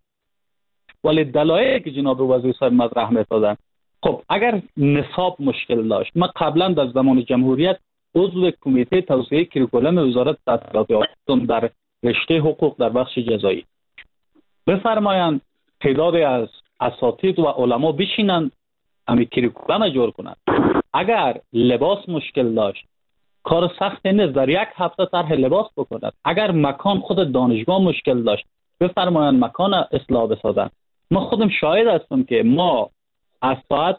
ولی دلایلی که جناب وزیر صاحب مطرح می‌سازن، خب اگر نصاب مشکل داشت، ما قبلا در زمان جمهوریت عضو کمیته توسعه کریکولوم وزارت تحصیلات عالی در رشته حقوق در بخش جزایی، بفرمایند تعدادی از اساتید و علما بشینن امی کریکولوم جور کنند. اگر لباس مشکل داشت، کار سخت نیست در یک هفته طرح لباس بکنند. اگر مکان خود دانشگاه مشکل داشت، بفرمایند مکان اصلاح بسازند. ما خودم شاهد هستم که ما از ساعت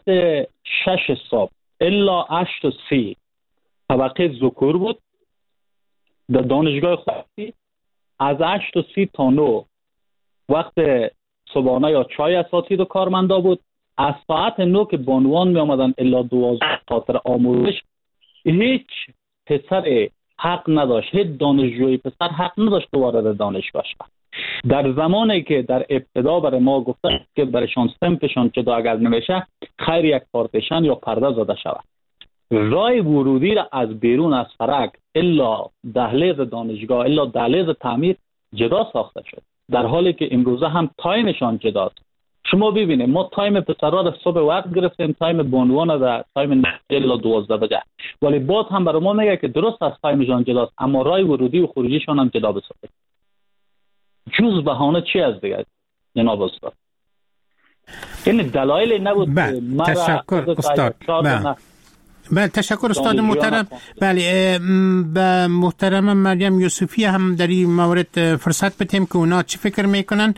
شش صبح الا هشت و سی طبقه ذکور بود، در دانشگاه خودی از هشت و سی تا نه وقت صبحانه یا چای اساتید و کارمندا بود. از ساعت نه که بانوان می آمدن الا دوازده خاطر آموزش، هیچ پسر حق نداشت، هیچ دانشجوی پسر حق نداشت وارد دانشگاه شد. در زمانی که در ابتدا برای ما گفته که برایشان سمتشان جدا اگر نمیشه خیر یک پارتیشن یا پرده زده شود. رای ورودی را از بیرون از فرق الا دهلیز دانشگاه الا دهلیز تعمیر جدا ساخته شد، در حالی که امروزه هم تایمشان جداست. شما ببینید ما تایم پسرها را صبح وقت گرفتیم، تایم بانوان را تایم الا دوازده بجه، ولی باز هم برای ما میگه که درست از تایمشان جداست، اما رای ورودی و خروجیشان هم جدا بسازید. جز بهانه چی از دیگه جناب استاد؟ این دلایل نبود. بله تشکر استاد. بله بله تشکر استاد محترم. بله به محترم مریم یوسفی هم در این مورد فرصت بدیم که اونا چی فکر میکنن.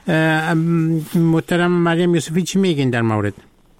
محترم مریم یوسفی چی میگین در مورد؟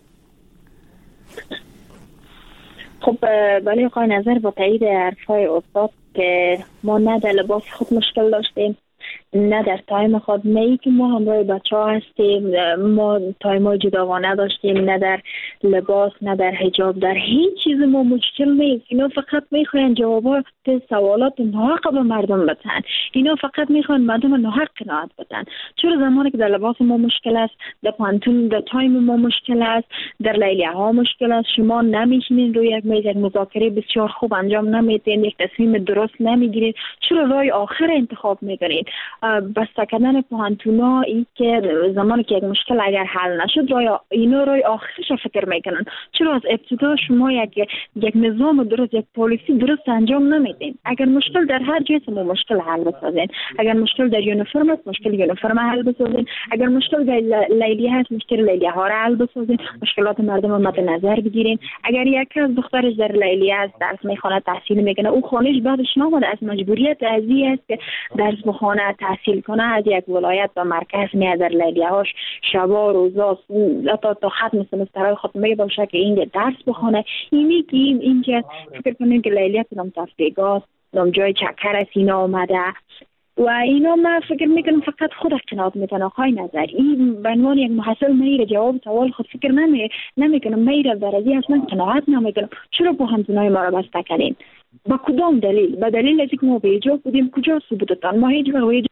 خب بله آقای نظر با تایید حرفای استاد که ما نه در لباس خود مشکل داشتیم نه در تایم خود، نه ای که ما همراه بچه ها هستیم ما تایم های جداگانه داشتیم، نه در لباس نه در حجاب، در هیچ چیز ما مشکل نیست. اینا فقط میخواین جوابات سوالات ناحق به مردم بدن، اینا فقط میخواین مردم ناحق قناعت بدن. چرا زمانی که در لباس ما مشکل است، در پانتون در تایم ما مشکل است، در لیلیه ها مشکل است، شما نمیشینین روی یک میز یک مذاکره بسیار خوب انجام نمیدین، یک تصمیم درست نمیگیرید، چرا راه آخر انتخاب میکنید؟ بسته کردن پانتونا این که زمانی که یک مشکل اگر حل نشد راه اینا راه آخرش فکر میکنن. چرا از ابتدا شما یک یک نظام درست یک پالیسی درست انجام نمیدین؟ اگر مشکل در هر جای ما مشکل حل بسازین، اگر مشکل در یونیفرم است مشکل یونیفرم حل بسازین، اگر مشکل در لیلیه هست مشکل لیلیه ها را حل بسازین، مشکلات مردم مد نظر بگیرین. اگر یک از دخترش در لیلیه است درس میخونه تحصیل میکنه، او خانش بعدش نامده از مجبوریت ازی است که درس بخونه تحصیل کنه، از یک ولایت به مرکز میاد در لیلیه هاش شبا روزا تا تا ختم سمسترهای ختمه باشه که اینجا درس بخونه. اینی که اینجا فکر کنیم که لیلیه کدام تفریگات کدام جای چکر است اینا آمده و اینا. ما فکر میکنم فقط خود قناعت میکنه. آقای نظر این به عنوان یک محصل میره جواب سوال خود فکر نمی نمیکنم میره درجه اصلا قناعت نمیکنم. چرا با همزنای ما را بسته کردین؟ با کدام دلیل؟ با دلیل ازی که ما به حجاب بودیم. کجا ثبوتتان؟ ما هیچ وقت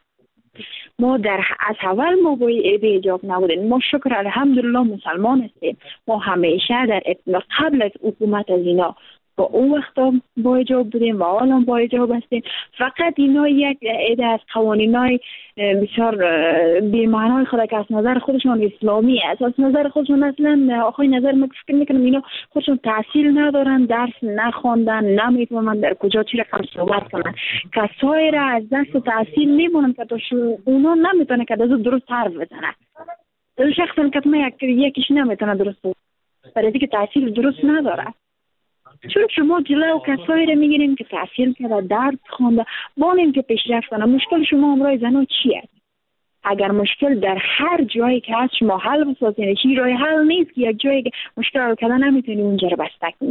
ما در از اول ما به حجاب نبودیم. ما شکر الحمدلله مسلمان هستیم. ما همیشه در قبل از حکومت از اینا با اون وقتا با حجاب بودیم و الان با حجاب هستیم. فقط اینا یک عده از قوانینای بسیار بی‌معنای خود که از نظر خودشون اسلامی است، از نظر خودشون اصلا آخوی نظر من فکر میکنم اینا خودشون تحصیل ندارن، درس نخوندن، نمیتونن در کجا چی رقم صحبت کنن. کسایی را از دست تحصیل میبونن که اونا نمیتونه که از درست حرف بزنن. در شخصا که ما یکیش نمیتونه درست برای که تحصیل درست نداره. چون شما جلو کسایی را میگیریم که تحصیل کرده درس خوانده بانیم که پیشرفت کنه. مشکل شما همراه زنها چیه؟ اگر مشکل در هر جایی که هست شما حل بسازین، چی راه حل نیست که یک جایی که مشکل رو کردن نمیتونی اونجا رو بسته کنی.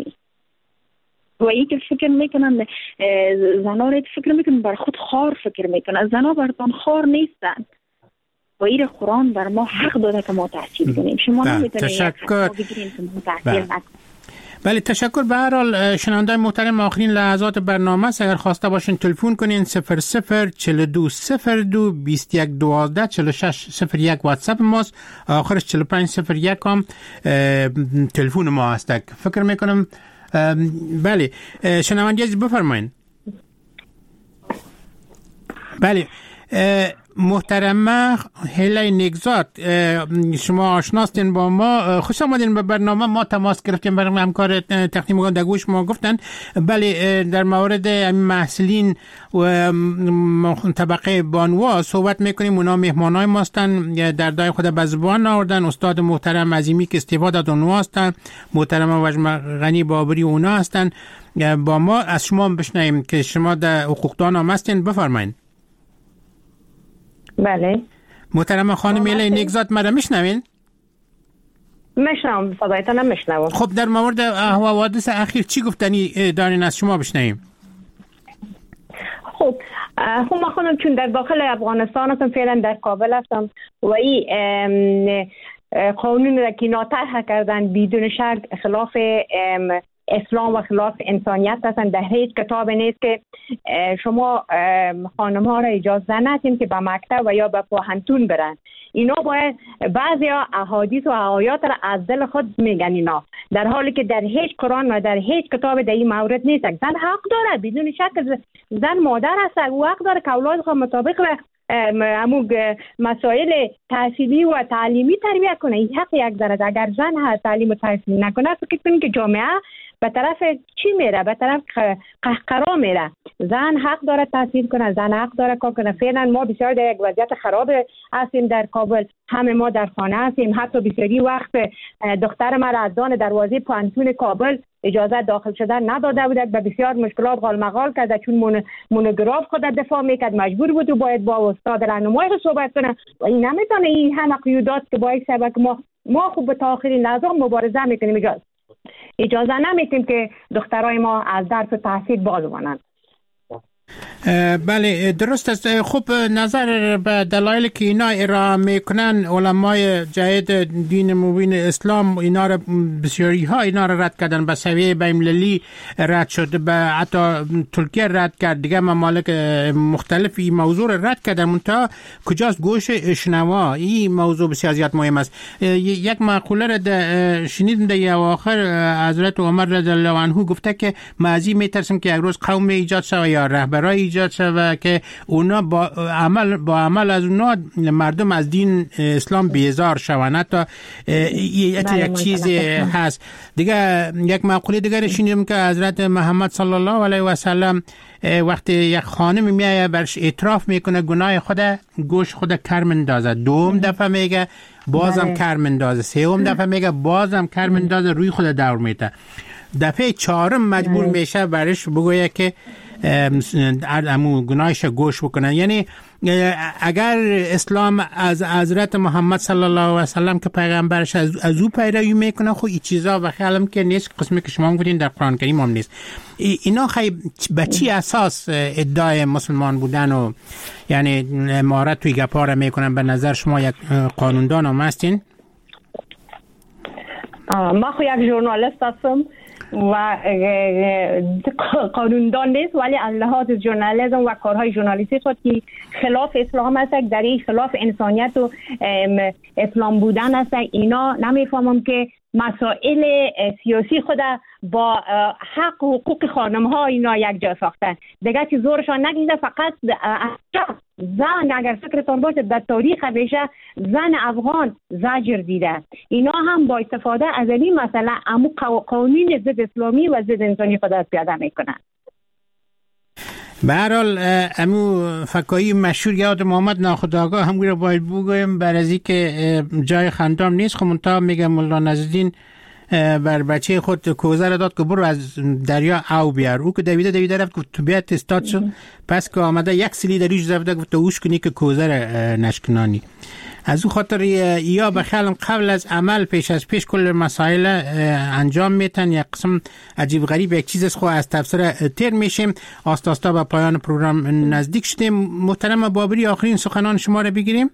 و این که فکر میکنن زنها را فکر میکنن بر خود خار فکر میکنن. زنها برتان خار نیستن و این قرآن بر ما حق داده که ما تحصیل کنیم. شما نمیتونید یک حق بگیرین که ما تحصیل نکنیم. بله تشکر. به هر حال شنوندگان محترم آخرین لحظات برنامه است. اگر خواسته باشین تلفن کنین صفر صفر چهل و دو صفر دو بیست و یک دوازده چهل و شش صفر یک واتساپ ماست، آخرش چهل و پنج صفر یک هم تلفن ما هست. فکر میکنم بله شنونده عزیز بفرمایید. بله محترمه هیله نگزاد شما آشناستین با ما، خوش آمدین به برنامه. ما تماس گرفتیم برای همکار تکنیکی در گوش ما گفتن بله در مورد محصلین و طبقه بانوا صحبت میکنیم. اونا مهمانای ما هستن، در دای خود به زبان آوردن. استاد محترم عظیمی که استفاده داد اونها هستن، محترم وجم غنی بابری اونا هستن با ما. از شما بشنویم که شما در حقوقدان هم هستین، بفرمایید. بله محترم خانم ایله نگزاد مرا میشنوین؟ میشنوم، صدایتان میشنوم. خب در مورد حوادث اخیر چی گفتنی دارین از شما بشنویم؟ خب خب ما خودم چون در داخل افغانستان هستم، فعلا در کابل هستم و این قانون را که ناطرح کردن بدون شک خلاف اسلام و خلاف انسانیت هستند. در هیچ کتاب نیست که شما خانم ها را اجازه ندین که به مکتب و یا به پوهنتون برن. اینا باید بعضی احادیث و آیات را از دل خود میگن اینا، در حالی که در هیچ قرآن و در هیچ کتاب در این مورد نیست. زن حق داره بدون شک، زن مادر هست و حق داره که اولاد خود مطابق امو مسائل تحصیلی و تعلیمی تربیت کنه. این حق یک داره. اگر زن ها تعلیم و تحصیل نکنه فکر کنید که جامعه به طرف چی میره؟ به طرف قهقرا میره. زن حق داره تحصیل کنه، زن حق داره کار کنه. فعلا ما بسیار در یک وضعیت خراب هستیم در کابل، همه ما در خانه هستیم. حتی بسیاری وقت دختر من از دان دروازه پانتون کابل اجازه داخل شدن نداده بودند، به بسیار مشکلات غالمغال کرده، چون مون مونوگراف خود دفاع میکرد مجبور بود و باید با استاد راهنمای صحبت کنه و این نمیتونه. این همه قیودات که باید سبب ما ما خوب تا آخرین لحظه مبارزه میکنیم. اجازه اجازه نمیتیم که دخترای ما از درس و تحصیل باز مانند. بله درست است. خب نظر به دلایلی که اینا ارائه میکنن علمای جهاد دین مبین اسلام، اینا را بسیاری ها اینا را رد کردن، به سویه بین‌المللی رد شد، به حتی ترکیه رد کرد، دیگه ممالک مختلف این موضوع را رد کردن. منتها کجاست گوش اشنوا؟ این موضوع بسیار زیاد مهم است. یک مقوله را شنیدم در اواخر حضرت عمر رضی الله عنه گفته که ما از این میترسیم که یک روز قوم ایجاد شود یا رهبرای ایجاد شود که اونا با عمل با عمل از اونا مردم از دین اسلام بیزار شوند. حتی یک یک چیز هست دیگه. یک مقوله دیگر شنیدم که حضرت محمد صلی الله علیه و سلم وقتی یک خانم میایه برش اعتراف میکنه گناه خود، گوش خود کر مندازه، دوم دفعه میگه بازم کر مندازه، سوم دفعه میگه بازم کر مندازه، روی خود دور میته، دفعه چهارم مجبور میشه برش بگویه که امو گناهش گوش بکنن. یعنی اگر اسلام از حضرت محمد صلی الله علیه و سلم که پیغمبرش از, از او پیروی میکنه، خب این چیزا و خیالم که نیست، قسمی که شما گفتین در قرآن کریم هم نیست. اینا خیلی به چی اساس ادعای مسلمان بودن و یعنی امارت توی گپا را میکنن؟ به نظر شما یک قانوندان هم هستین؟ ما خو یک ژورنالیست هستم و قانوندان نیست، ولی از لحاظ ژورنالیسم و کارهای ژورنالیستی خود که خلاف اسلام است، در این خلاف انسانیت و اسلام بودن است، اینا نمیفهمم که مسائل سیاسی خود با حق و حقوق خانم ها اینا یک جا ساختن دیگه، که زورشان نگیده. فقط زن، اگر فکرتان باشه در تاریخ همیشه زن افغان زجر دیده، اینا هم با استفاده از این مسئله امو قوانین ضد اسلامی و ضد انسانی خود پیاده میکنن. به هر حال امو فکایی مشهور یاد محمد ناخودآگاه هم رو باید بگویم، برای که جای خندام نیست. خب منتها میگم مولا نصرالدین بر بچه خود کوزه را داد که برو از دریا او بیار. او که دویده دویده رفت گفت تو بیاد استاد شد، پس که آمده یک سلی دریش زفته گفت تو اوش کنی که کوزه را نشکنانی. از او خاطر یا بخیالم قبل از عمل پیش از پیش کل مسائل انجام میتن. یک قسم عجیب غریب یک چیز است، خو از تفسیر تیر میشیم. آستا آستا به پایان پروگرام نزدیک شدیم. محترم بابری آخرین سخنان شما را بگیریم.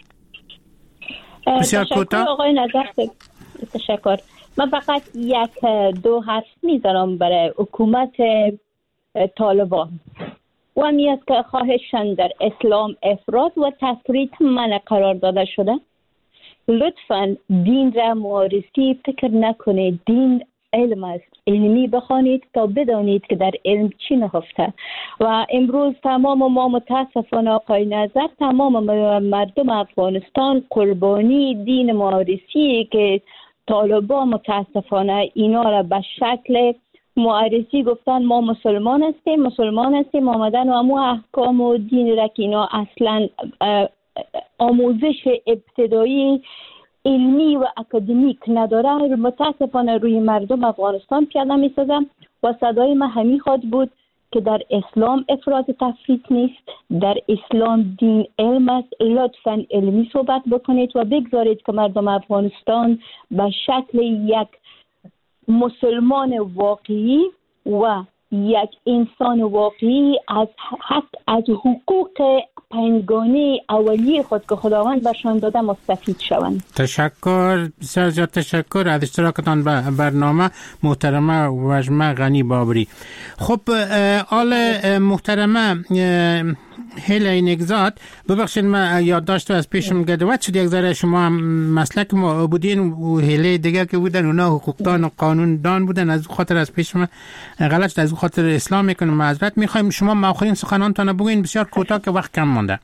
بسیار کوتاه. آقای نظر تشکر. من فقط یک دو حرف میذارم برای حکومت طالبان و همی است که خواهشان در اسلام افراط و تفریط منع قرار داده شده. لطفاً دین را معارضی فکر نکنید. دین علم است، علمی بخوانید تا بدانید که در علم چی نهفته. و امروز تمام ما متاسفانه آقای نظر، تمام مردم افغانستان قربانی دین معارضی که طالبان متاسفانه اینا را به شکل معرفی گفتن ما مسلمان هستیم مسلمان هستیم آمدن و امو احکام و دین را که اینا اصلا آموزش ابتدایی علمی و اکادمیک نداره، متاسفانه روی مردم افغانستان پیاده می سازم. و صدای ما همی خواد بود که در اسلام افراط تفریط نیست، در اسلام دین علم است. لطفاً علمی صحبت بکنید و بگذارید که مردم افغانستان به شکل یک مسلمان واقعی و یک انسان واقعی از حق از حقوق پنجگانه اولیه خود که خداوند برشان داده مستفید شوند. تشکر، بسیار زیاد تشکر از اشتراکتان به برنامه محترمه وژمه غنی بابری. خب آل محترمه هیله نگزاد، ببخشید من یادداشت از پیشم گدوت شد، یک ذره شما هم مسلک ما بودین و هیله دیگه که بودن اونا حقوقدان و قانون دان بودن، از خاطر از پیشم غلط شد، از خاطر اسلام میکنم معذرت میخوایم. شما آخرین سخنانتان بگوین، بسیار کوتاه که وقت کم مانده.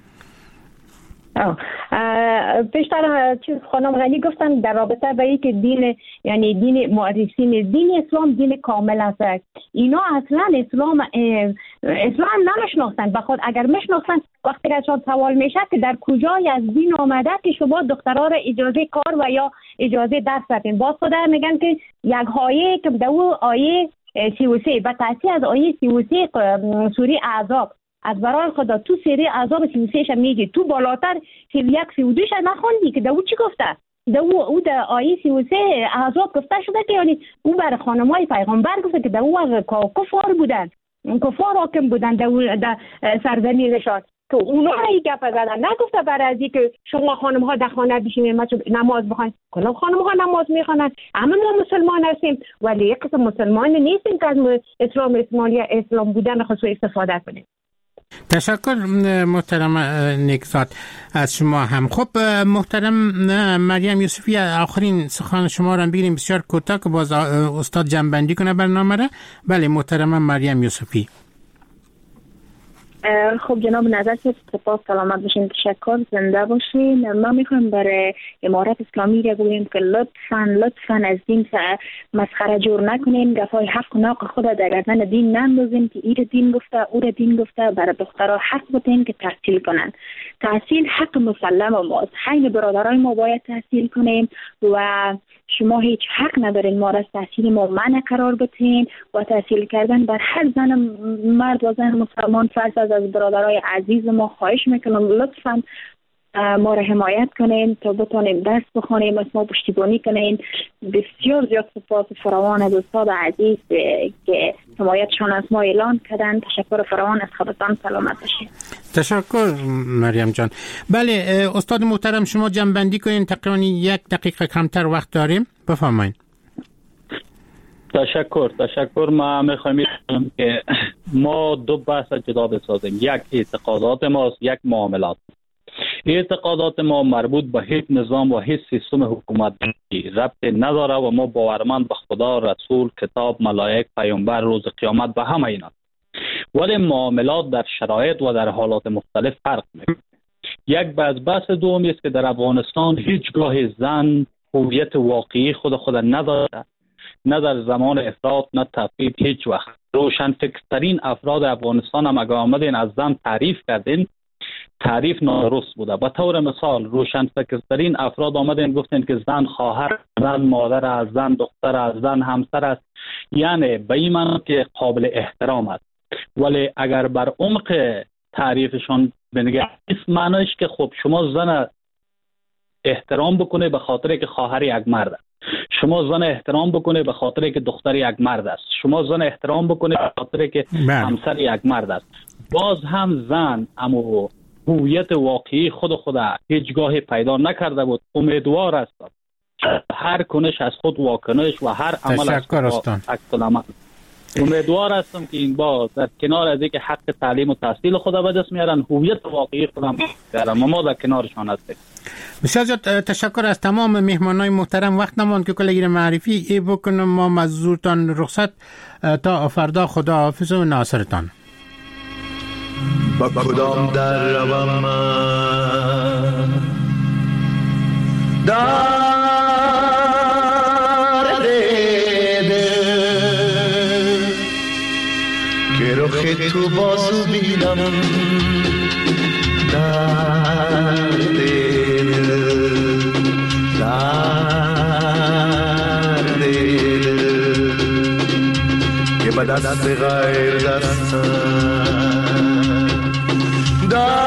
پیشتر چیز خانم غنی گفتن در رابطه با اینکه دین یعنی دین معرفین دین اسلام دین کامل است. اینا اصلا اسلام اسلام نمیشناختن. بخاطر اگر میشناختن وقتی که ازشان سوال میشه که در کجای از دین آمده که شما دخترها را اجازه کار و یا اجازه درس بدین، باز خدا میگن که یک آیه که دو آیه سی و سه به تأثیر از آیه سی و سه سوره احزاب از برای خدا تو سری عذاب سی و سه ش میگی، تو بالاتر سی و یک سی و دو ش نخوندی که دو چی گفته؟ دو او در آیه سی و سه عذاب گفته شده که یعنی او بر خانمای پیغمبر گفته که دو از کفار بودن، کفار حاکم بودن در سرزمینشان، که اونا را این گپ زدن. نگفته برای ازی که شما خانم ها در خانه بشین نماز بخواین. کلا خانم ها نماز میخوانند، اما ما مسلمان هستیم ولی یک قسم مسلمان نیستیم که از اسلام اسلامی اسلام بودن خصوص استفاده کنیم. تشکر محترم نگزاد از شما هم. خب محترم مریم یوسفی، آخرین سخن شما را بگیریم بسیار کوتاه که باز استاد جنبندی کنه برنامه را. بله محترم مریم یوسفی. خب جناب نظر سپاس، سلامت باشین، تشکر، زنده باشین. ما میخوایم برای امارت اسلامی را بگوییم که لطفاً لطفاً از دین مسخره جور نکنین، گفای حق و ناق خود در گردن دین نندازین که این دین گفته او را دین گفته. برای دخترها حق بتین که تحصیل کنن. تحصیل حق مسلم ماست، حین برادرای ما باید تحصیل کنیم و شما هیچ حق ندارین ما را از تحصیل ما منع قرار بتین و تحصیل کردن بر هر زن مرد و زن مسلمان فرض از از برادرای عزیز ما. خواهش میکنم لطفاً ما را حمایت کنین تا بتونیم دست بخونیم، از ما پشتیبانی کنین. بسیار زیاد سپاس فراوان از استاد عزیز که حمایتشان از ما اعلان کردن. تشکر فراوان از خودتان، سلامت باشین. تشکر مریم جان. بله استاد محترم شما جنبندی کنین، تقریبا یک دقیقه کمتر وقت داریم، بفرمایید. تشکر تشکر ما میخوایم که ما دو بحث جدا بسازیم، یک اعتقادات ماست، یک معاملات. اعتقادات ما مربوط به هیچ نظام و هیچ سیستم حکومتی ربطی نداره و ما باورمند به خدا، رسول، کتاب، ملائک، پیامبر، روز قیامت به همه اینا. ولی معاملات در شرایط و در حالات مختلف فرق میکنه. یک بحث بحث دومی است که در افغانستان هیچگاه زن هویت واقعی خود خود نداره، نه در زمان افراط نه تفرید. هیچ وقت روشن فکرترین افراد افغانستان هم اگه آمدین از زن تعریف کردین، تعریف نادرست بوده. به طور مثال روشن فکرترین افراد آمدین گفتین که زن خواهر، زن مادر است، زن دختر است، زن همسر است، یعنی به این معنی که قابل احترام است. ولی اگر بر عمق تعریفشان بنگه این معنیش که خب شما زن احترام بکنه به خاطر که خواهر یک مرد است، شما زن احترام بکنه به خاطر که دختر یک مرد است، شما زن احترام بکنه به خاطر که همسر یک مرد است. باز هم زن اما هویت واقعی خود خود هیچگاه پیدا نکرده بود. امیدوار هستم هر کنش از خود واکنش و هر عمل از عکس العمل. امیدوار هستم که این با در کنار از اینکه حق تعلیم و تحصیل خود به دست میارن، هویت واقعی خودم دارن و ما در کنارشان هستیم. بسیار زیاد تشکر از تمام مهمانای محترم. وقت نماند که کلگیر معرفی ای بکنم. ما مزورتان رخصت تا فردا. خدا حافظ و ناصرتان. با کدام در روم من در دیده که رخ تو بازو بینم در دیده در دیده که به دست غیر دستم در